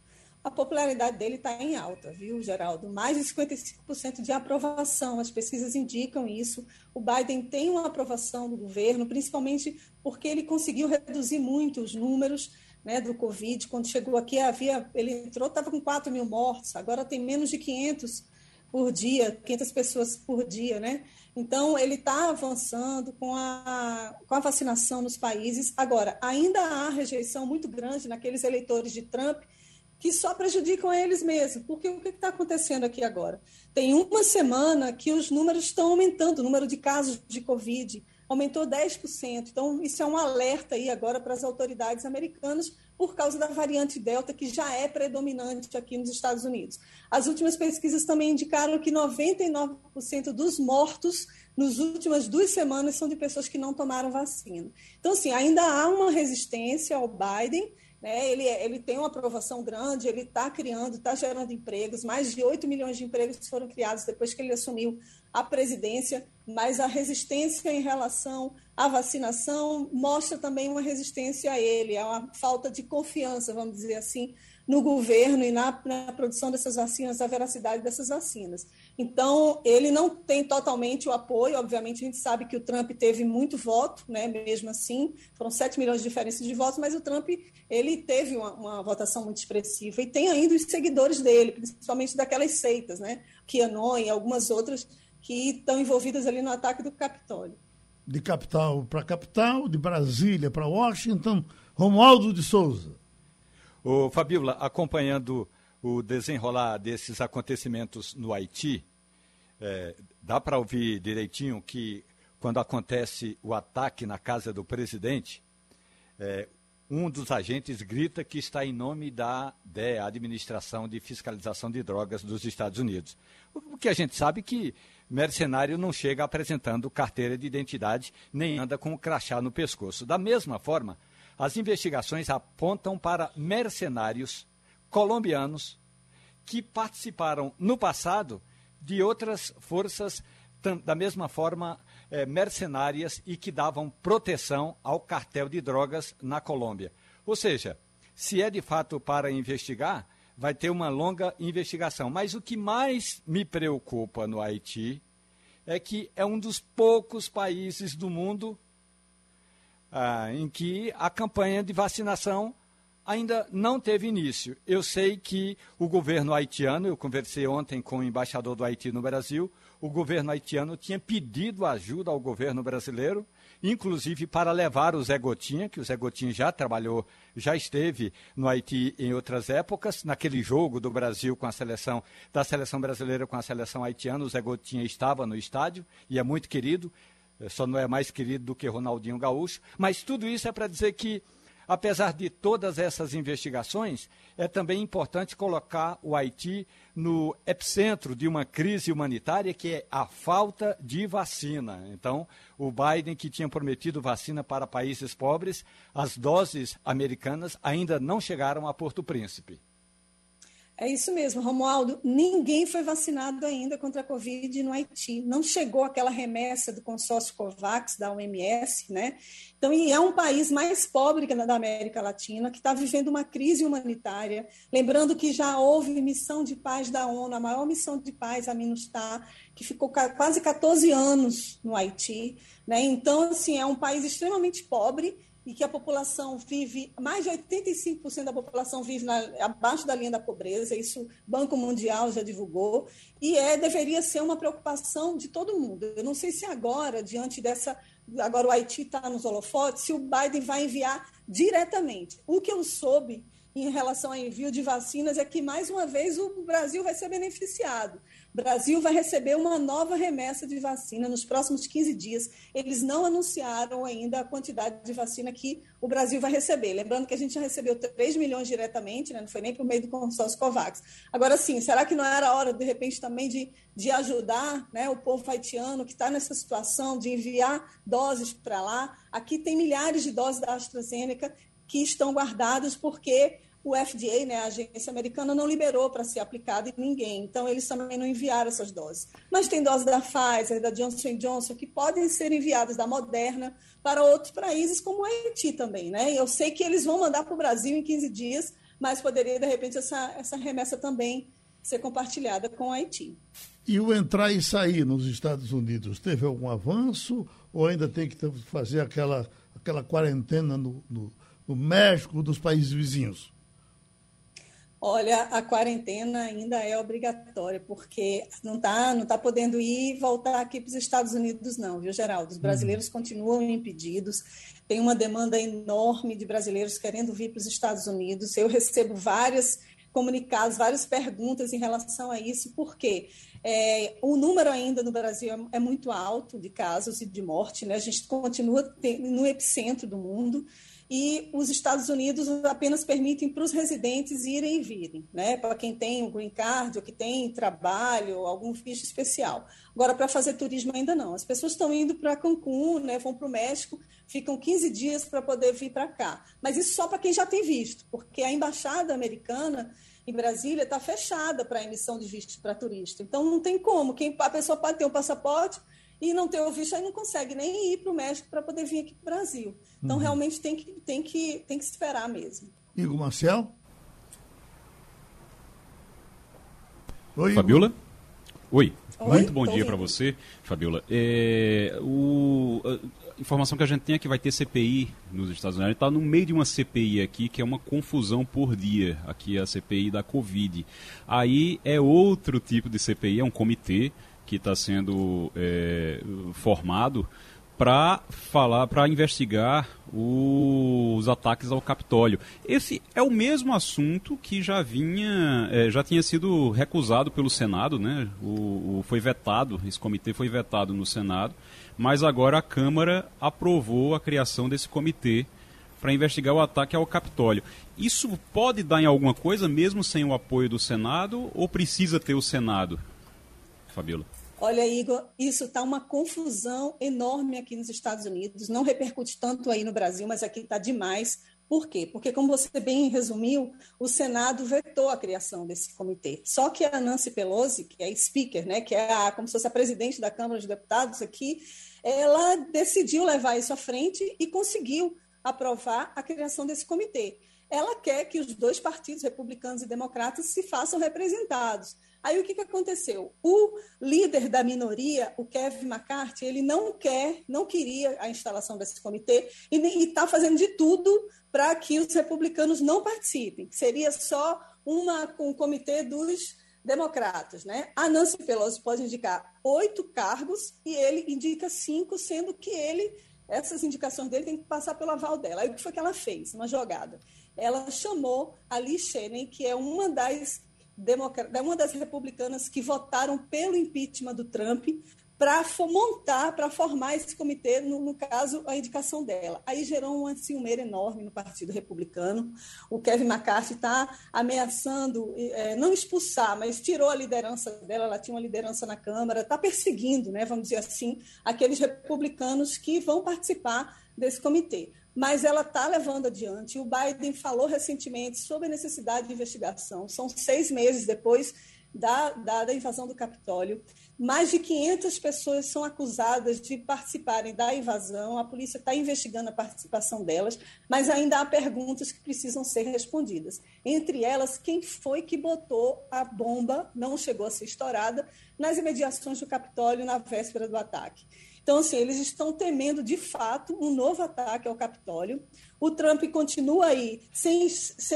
a popularidade dele está em alta, viu, Geraldo? Mais de 55% de aprovação, as pesquisas indicam isso. O Biden tem uma aprovação do governo, principalmente porque ele conseguiu reduzir muito os números, né, do Covid. Quando chegou aqui, ele entrou, estava com 4 mil mortos, agora tem menos de 500 por dia, 500 pessoas por dia, né? Então, ele está avançando com a vacinação nos países. Agora, ainda há rejeição muito grande naqueles eleitores de Trump que só prejudicam a eles mesmos. Porque o que está acontecendo aqui agora? Tem uma semana que os números estão aumentando, o número de casos de Covid aumentou 10%. Então, isso é um alerta aí agora para as autoridades americanas por causa da variante Delta, que já é predominante aqui nos Estados Unidos. As últimas pesquisas também indicaram que 99% dos mortos nas últimas 2 semanas são de pessoas que não tomaram vacina. Então, assim, ainda há uma resistência ao Biden, né? Ele tem uma aprovação grande, ele está criando, está gerando empregos, mais de 8 milhões de empregos foram criados depois que ele assumiu a presidência, mas a resistência em relação à vacinação mostra também uma resistência a ele, é uma falta de confiança, vamos dizer assim, no governo e na produção dessas vacinas, da veracidade dessas vacinas. Então, ele não tem totalmente o apoio, obviamente a gente sabe que o Trump teve muito voto, né, mesmo assim, foram 7 milhões de diferença de votos, mas o Trump ele teve uma votação muito expressiva e tem ainda os seguidores dele, principalmente daquelas seitas, né, QAnon e algumas outras que estão envolvidas ali no ataque do Capitólio. De capital para capital, de Brasília para Washington, Romualdo de Souza. Ô, Fabíola, acompanhando o desenrolar desses acontecimentos no Haiti, dá para ouvir direitinho que quando acontece o ataque na casa do presidente, um dos agentes grita que está em nome da DEA, Administração de Fiscalização de Drogas dos Estados Unidos. O que a gente sabe que mercenário não chega apresentando carteira de identidade, nem anda com o crachá no pescoço. Da mesma forma, as investigações apontam para mercenários colombianos que participaram no passado de outras forças, da mesma forma, mercenárias e que davam proteção ao cartel de drogas na Colômbia. Ou seja, se é de fato para investigar, vai ter uma longa investigação. Mas o que mais me preocupa no Haiti é que é um dos poucos países do mundo em que a campanha de vacinação ainda não teve início. Eu sei que o governo haitiano, eu conversei ontem com o embaixador do Haiti no Brasil, o governo haitiano tinha pedido ajuda ao governo brasileiro, inclusive para levar o Zé Gotinha, que o Zé Gotinha já trabalhou, já esteve no Haiti em outras épocas, naquele jogo do Brasil com a seleção, da seleção brasileira com a seleção haitiana, o Zé Gotinha estava no estádio e é muito querido, só não é mais querido do que Ronaldinho Gaúcho, mas tudo isso é para dizer que, apesar de todas essas investigações, é também importante colocar o Haiti no epicentro de uma crise humanitária que é a falta de vacina. Então, o Biden, que tinha prometido vacina para países pobres, as doses americanas ainda não chegaram a Porto Príncipe. É isso mesmo, Romualdo. Ninguém foi vacinado ainda contra a Covid no Haiti. Não chegou aquela remessa do consórcio COVAX, da OMS, né? Então, e é um país mais pobre que da América Latina, que está vivendo uma crise humanitária. Lembrando que já houve missão de paz da ONU, a maior missão de paz, a MINUSTAH, que ficou quase 14 anos no Haiti, né? Então, assim, é um país extremamente pobre, e que a população vive, mais de 85% da população vive abaixo da linha da pobreza, isso o Banco Mundial já divulgou, e deveria ser uma preocupação de todo mundo. Eu não sei se agora, diante dessa... Agora o Haiti está nos holofotes, se o Biden vai enviar diretamente. O que eu soube em relação ao envio de vacinas é que, mais uma vez, o Brasil vai ser beneficiado. O Brasil vai receber uma nova remessa de vacina nos próximos 15 dias. Eles não anunciaram ainda a quantidade de vacina que o Brasil vai receber. Lembrando que a gente já recebeu 3 milhões diretamente, né? Não foi nem por meio do consórcio COVAX. Agora, sim, será que não era a hora, de repente, também de ajudar, né, o povo haitiano que está nessa situação, de enviar doses para lá? Aqui tem milhares de doses da AstraZeneca que estão guardadas porque o FDA, né, a agência americana, não liberou para ser aplicado em ninguém. Então, eles também não enviaram essas doses. Mas tem doses da Pfizer, da Johnson & Johnson, que podem ser enviadas da Moderna para outros países, como o Haiti também, né? Eu sei que eles vão mandar para o Brasil em 15 dias mas poderia, de repente, essa remessa também ser compartilhada com o Haiti. E o entrar e sair nos Estados Unidos, teve algum avanço ou ainda tem que fazer aquela quarentena no México, dos países vizinhos? Olha, a quarentena ainda é obrigatória, porque não tá podendo ir e voltar aqui para os Estados Unidos não, viu, Geraldo? Os brasileiros continuam impedidos, tem uma demanda enorme de brasileiros querendo vir para os Estados Unidos. Eu recebo vários comunicados, várias perguntas em relação a isso, porque o número ainda no Brasil é muito alto de casos e de morte, né? A gente continua no epicentro do mundo, e os Estados Unidos apenas permitem para os residentes irem e virem, né? Para quem tem um green card, ou que tem trabalho, algum visto especial. Agora, para fazer turismo ainda não. As pessoas estão indo para Cancún, né? Vão para o México, ficam 15 dias para poder vir para cá. Mas isso só para quem já tem visto, porque a embaixada americana em Brasília está fechada para a emissão de visto para turista. Então, não tem como. A pessoa pode ter um passaporte e não ter o visto, aí não consegue nem ir para o México para poder vir aqui para o Brasil. Então, realmente tem que esperar mesmo. Igor Marcel? Oi, Fabiola? Oi. Muito bom dia para você, Fabiola. A informação que a gente tem é que vai ter CPI nos Estados Unidos. Está no meio de uma CPI aqui, que é uma confusão por dia. Aqui é a CPI da Covid. Aí é outro tipo de CPI, é um comitê que está sendo formado para investigar os ataques ao Capitólio. Esse é o mesmo assunto que já tinha sido recusado pelo Senado, né? Foi vetado, esse comitê foi vetado no Senado, mas agora a Câmara aprovou a criação desse comitê para investigar o ataque ao Capitólio. Isso pode dar em alguma coisa, mesmo sem o apoio do Senado, ou precisa ter o Senado, Fabiola? Olha, Igor, isso está uma confusão enorme aqui nos Estados Unidos, não repercute tanto aí no Brasil, mas aqui está demais. Por quê? Porque, como você bem resumiu, o Senado vetou a criação desse comitê. Só que a Nancy Pelosi, que é speaker, né, que é como se fosse a presidente da Câmara de Deputados aqui, ela decidiu levar isso à frente e conseguiu aprovar a criação desse comitê. Ela quer que os dois partidos, republicanos e democratas, se façam representados. Aí o que aconteceu? O líder da minoria, o Kevin McCarthy, ele não queria a instalação desse comitê e está fazendo de tudo para que os republicanos não participem. Seria só um comitê dos democratas, né? A Nancy Pelosi pode indicar 8 cargos e ele indica 5, sendo que essas indicações dele têm que passar pelo aval dela. Aí o que foi que ela fez? Uma jogada. Ela chamou a Liz Cheney, que é uma das republicanas que votaram pelo impeachment do Trump, para formar esse comitê, no caso, a indicação dela. Aí gerou uma ciumeira enorme no Partido Republicano. O Kevin McCarthy está ameaçando, não expulsar, mas tirou a liderança dela, ela tinha uma liderança na Câmara, está perseguindo, né, vamos dizer assim, aqueles republicanos que vão participar desse comitê. Mas ela está levando adiante. O Biden falou recentemente sobre a necessidade de investigação. São 6 meses depois da invasão do Capitólio. Mais de 500 pessoas são acusadas de participarem da invasão. A polícia está investigando a participação delas, mas ainda há perguntas que precisam ser respondidas. Entre elas, quem foi que botou a bomba, não chegou a ser estourada, nas imediações do Capitólio na véspera do ataque. Então, assim, eles estão temendo, de fato, um novo ataque ao Capitólio. O Trump continua aí sem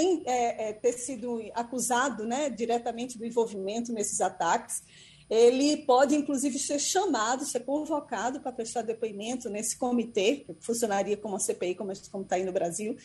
ter sido acusado, né, diretamente do envolvimento nesses ataques. Ele pode, inclusive, ser convocado para prestar depoimento nesse comitê, que funcionaria como a CPI, como está aí no Brasil,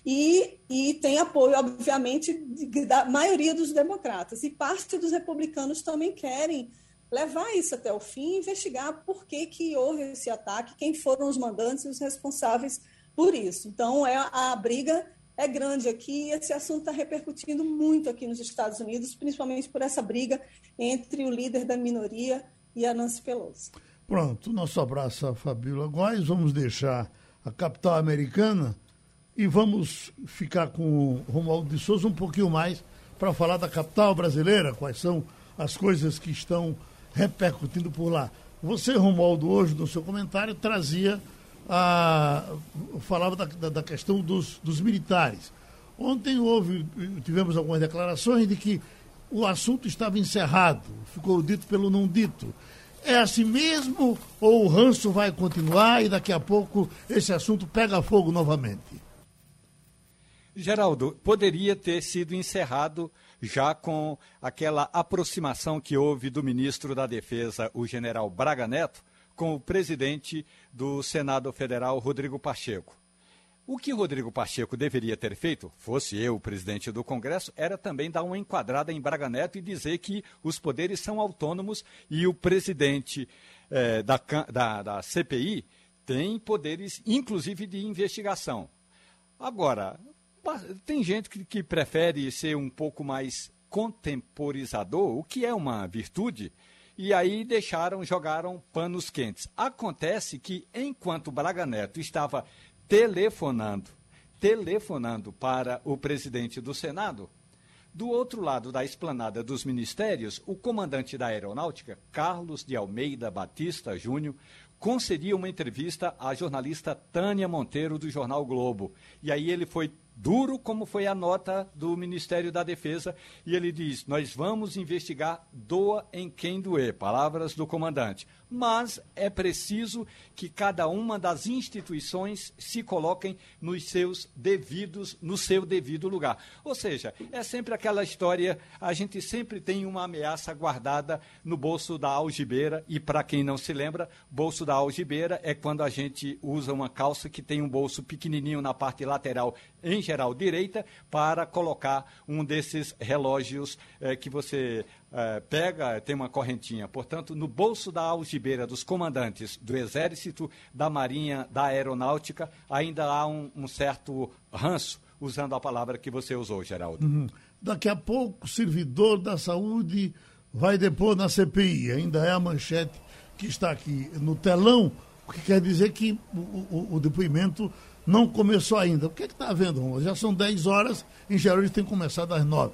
e tem apoio, obviamente, da maioria dos democratas. E parte dos republicanos também querem levar isso até o fim e investigar por que houve esse ataque, quem foram os mandantes e os responsáveis por isso. Então, a briga é grande aqui e esse assunto está repercutindo muito aqui nos Estados Unidos, principalmente por essa briga entre o líder da minoria e a Nancy Pelosi. Pronto, nosso abraço a Fabiola Góes. Vamos deixar a capital americana e vamos ficar com o Romualdo de Souza um pouquinho mais para falar da capital brasileira, quais são as coisas que estão repercutindo por lá. Você, Romualdo, hoje no seu comentário falava da questão dos militares. Ontem tivemos algumas declarações de que o assunto estava encerrado, ficou dito pelo não dito. É assim mesmo ou o ranço vai continuar e daqui a pouco esse assunto pega fogo novamente? Geraldo, poderia ter sido encerrado já com aquela aproximação que houve do ministro da Defesa, o general Braga Neto, com o presidente do Senado Federal, Rodrigo Pacheco. O que Rodrigo Pacheco deveria ter feito, fosse eu o presidente do Congresso, era também dar uma enquadrada em Braga Neto e dizer que os poderes são autônomos e o presidente da CPI tem poderes, inclusive, de investigação. Agora, tem gente que prefere ser um pouco mais contemporizador, o que é uma virtude, e aí jogaram panos quentes. Acontece que, enquanto Braga Neto estava telefonando para o presidente do Senado, do outro lado da esplanada dos ministérios, o comandante da Aeronáutica, Carlos de Almeida Batista Júnior, concedia uma entrevista à jornalista Tânia Monteiro, do jornal o Globo. E aí ele foi duro, como foi a nota do Ministério da Defesa, e ele diz: nós vamos investigar, doa em quem doer, palavras do comandante. Mas é preciso que cada uma das instituições se coloquem no seu devido lugar. Ou seja, é sempre aquela história, a gente sempre tem uma ameaça guardada no bolso da algibeira, e para quem não se lembra, bolso da algibeira é quando a gente usa uma calça que tem um bolso pequenininho na parte lateral, em geral direita, para colocar um desses relógios que você pega, tem uma correntinha. Portanto, no bolso da algibeira dos comandantes do Exército, da Marinha, da Aeronáutica, ainda há um certo ranço, usando a palavra que você usou, Geraldo. Daqui a pouco, o servidor da saúde vai depor na CPI. Ainda é a manchete que está aqui no telão, o que quer dizer que o depoimento não começou ainda. O que é que está havendo, Romulo? Já são 10 horas, em geral eles têm começado às 9.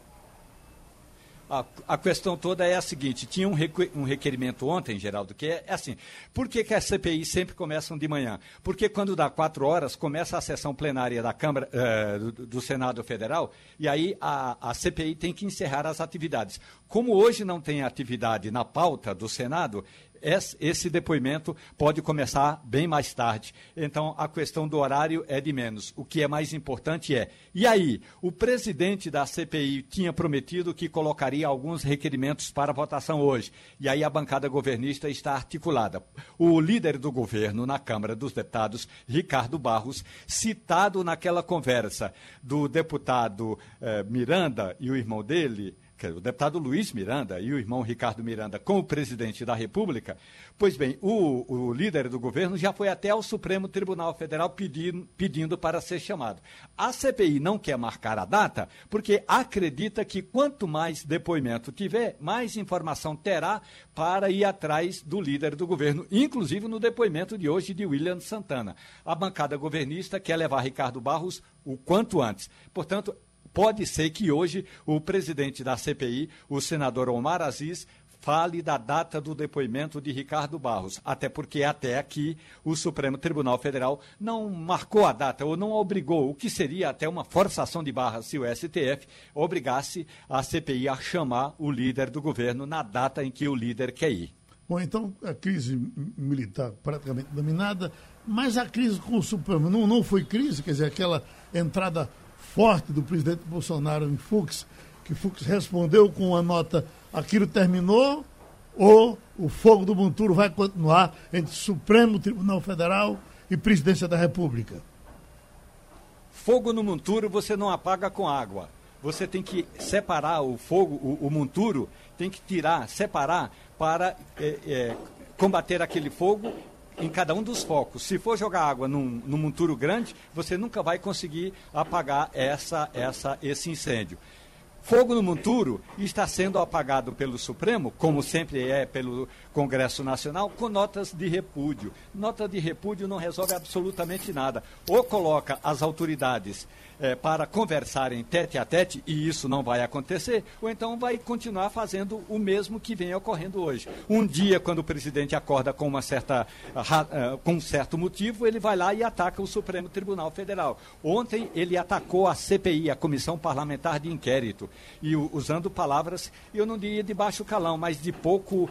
A questão toda é a seguinte: tinha um requerimento ontem, Geraldo, que é assim: por que as CPI sempre começam de manhã? Porque quando dá 4 horas, começa a sessão plenária da Câmara, do Senado Federal, e aí a CPI tem que encerrar as atividades. Como hoje não tem atividade na pauta do Senado, esse depoimento pode começar bem mais tarde. Então, a questão do horário é de menos. O que é mais importante e aí, o presidente da CPI tinha prometido que colocaria alguns requerimentos para votação hoje. E aí a bancada governista está articulada. O líder do governo na Câmara dos Deputados, Ricardo Barros, citado naquela conversa do deputado Miranda e o irmão dele, o deputado Luiz Miranda e o irmão Ricardo Miranda, com o presidente da República, pois bem, o líder do governo já foi até ao Supremo Tribunal Federal pedindo para ser chamado. A CPI não quer marcar a data porque acredita que quanto mais depoimento tiver, mais informação terá para ir atrás do líder do governo, inclusive no depoimento de hoje de William Santana. A bancada governista quer levar Ricardo Barros o quanto antes. Portanto, pode ser que hoje o presidente da CPI, o senador Omar Aziz, fale da data do depoimento de Ricardo Barros, até porque até aqui o Supremo Tribunal Federal não marcou a data ou não obrigou, o que seria até uma forçação de barra se o STF obrigasse a CPI a chamar o líder do governo na data em que o líder quer ir. Bom, então a crise militar praticamente dominada, mas a crise com o Supremo não foi crise, quer dizer, aquela entrada forte do presidente Bolsonaro em Fux, que Fux respondeu com uma nota: aquilo terminou, ou o fogo do monturo vai continuar entre Supremo Tribunal Federal e Presidência da República? Fogo no monturo você não apaga com água. Você tem que separar o fogo, o monturo, tem que separar para combater aquele fogo em cada um dos focos. Se for jogar água num monturo grande, você nunca vai conseguir apagar esse incêndio. fogo no monturo está sendo apagado pelo Supremo, como sempre é pelo Congresso Nacional, com notas de repúdio. Nota de repúdio não resolve absolutamente nada. Ou coloca as autoridades para conversarem tete a tete, e isso não vai acontecer, ou então vai continuar fazendo o mesmo que vem ocorrendo hoje. Um dia, quando o presidente acorda com um certo motivo, ele vai lá e ataca o Supremo Tribunal Federal. Ontem ele atacou a CPI, a Comissão Parlamentar de Inquérito, e usando palavras, eu não diria de baixo calão, mas de pouco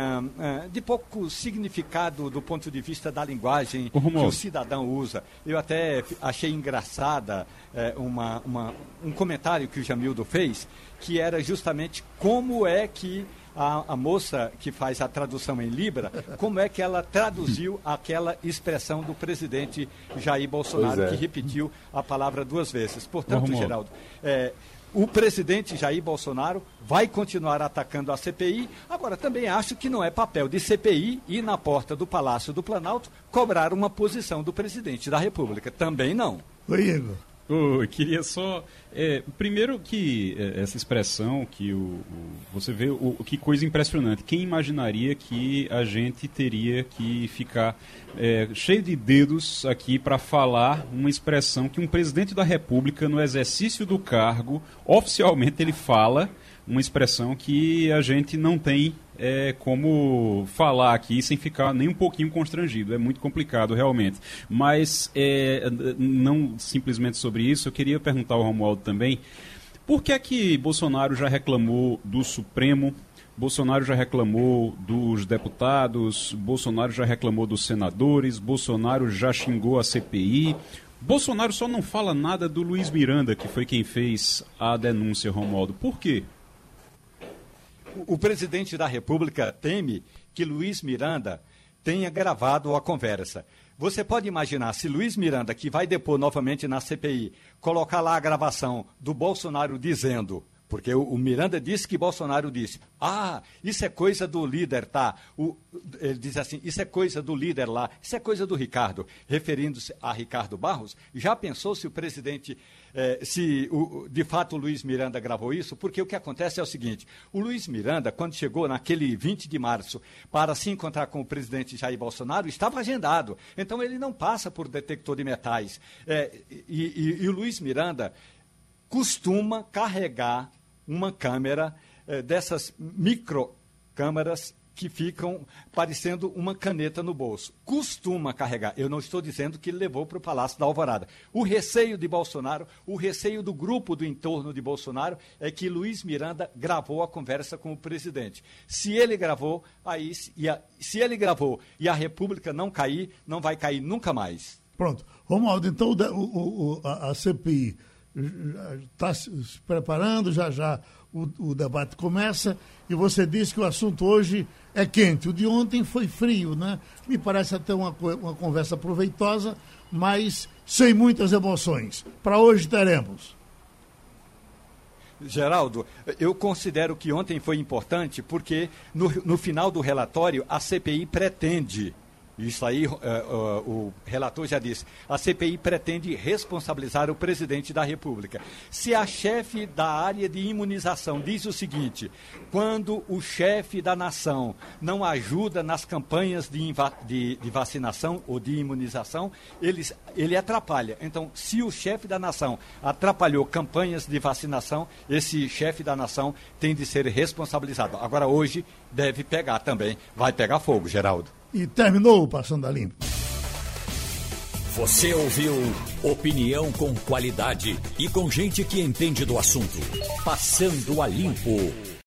significado do ponto de vista da linguagem que o cidadão usa. Eu até achei engraçada um comentário que o Jamildo fez, que era justamente como é que a moça que faz a tradução em Libra, como é que ela traduziu aquela expressão do presidente Jair Bolsonaro, que repetiu a palavra 2 vezes. Portanto, Geraldo, o presidente Jair Bolsonaro vai continuar atacando a CPI. Agora, também acho que não é papel de CPI ir na porta do Palácio do Planalto cobrar uma posição do presidente da República. Também não. Oi, Igor. Eu queria só... primeiro que essa expressão, que você vê que coisa impressionante. Quem imaginaria que a gente teria que ficar cheio de dedos aqui para falar uma expressão que um presidente da República, no exercício do cargo, oficialmente ele fala uma expressão que a gente não tem como falar aqui sem ficar nem um pouquinho constrangido. É muito complicado, realmente. Mas, não simplesmente sobre isso, eu queria perguntar ao Romualdo também, por que é que Bolsonaro já reclamou do Supremo, Bolsonaro já reclamou dos deputados, Bolsonaro já reclamou dos senadores, Bolsonaro já xingou a CPI... Bolsonaro só não fala nada do Luiz Miranda, que foi quem fez a denúncia, Romualdo. Por quê? O presidente da República teme que Luiz Miranda tenha gravado a conversa. Você pode imaginar, se Luiz Miranda, que vai depor novamente na CPI, colocar lá a gravação do Bolsonaro dizendo... Porque o Miranda disse que Bolsonaro disse, isso é coisa do líder, tá? Ele diz assim, isso é coisa do líder lá, isso é coisa do Ricardo, referindo-se a Ricardo Barros. Já pensou se o presidente, de fato o Luiz Miranda gravou isso? Porque o que acontece é o seguinte, o Luiz Miranda, quando chegou naquele 20 de março para se encontrar com o presidente Jair Bolsonaro, estava agendado. Então ele não passa por detector de metais. E o Luiz Miranda costuma carregar uma câmera dessas microcâmeras que ficam parecendo uma caneta no bolso. Costuma carregar. Eu não estou dizendo que ele levou para o Palácio da Alvorada. O receio de Bolsonaro, o receio do grupo do entorno de Bolsonaro é que Luiz Miranda gravou a conversa com o presidente. Se ele gravou, se ele gravou e a República não cair, não vai cair nunca mais. Pronto. Romualdo, então a CPI está se preparando, já o debate começa, e você disse que o assunto hoje é quente. O de ontem foi frio, né? Me parece até uma conversa proveitosa, mas sem muitas emoções. Para hoje teremos. Geraldo, eu considero que ontem foi importante porque no final do relatório a CPI pretende... Isso aí, o relator já disse, a CPI pretende responsabilizar o presidente da República. Se a chefe da área de imunização diz o seguinte, quando o chefe da nação não ajuda nas campanhas de vacinação ou de imunização, ele atrapalha. Então, se o chefe da nação atrapalhou campanhas de vacinação, esse chefe da nação tem de ser responsabilizado. Agora, hoje, deve pegar também. Vai pegar fogo, Geraldo. E terminou o Passando a Limpo. Você ouviu opinião com qualidade e com gente que entende do assunto. Passando a Limpo.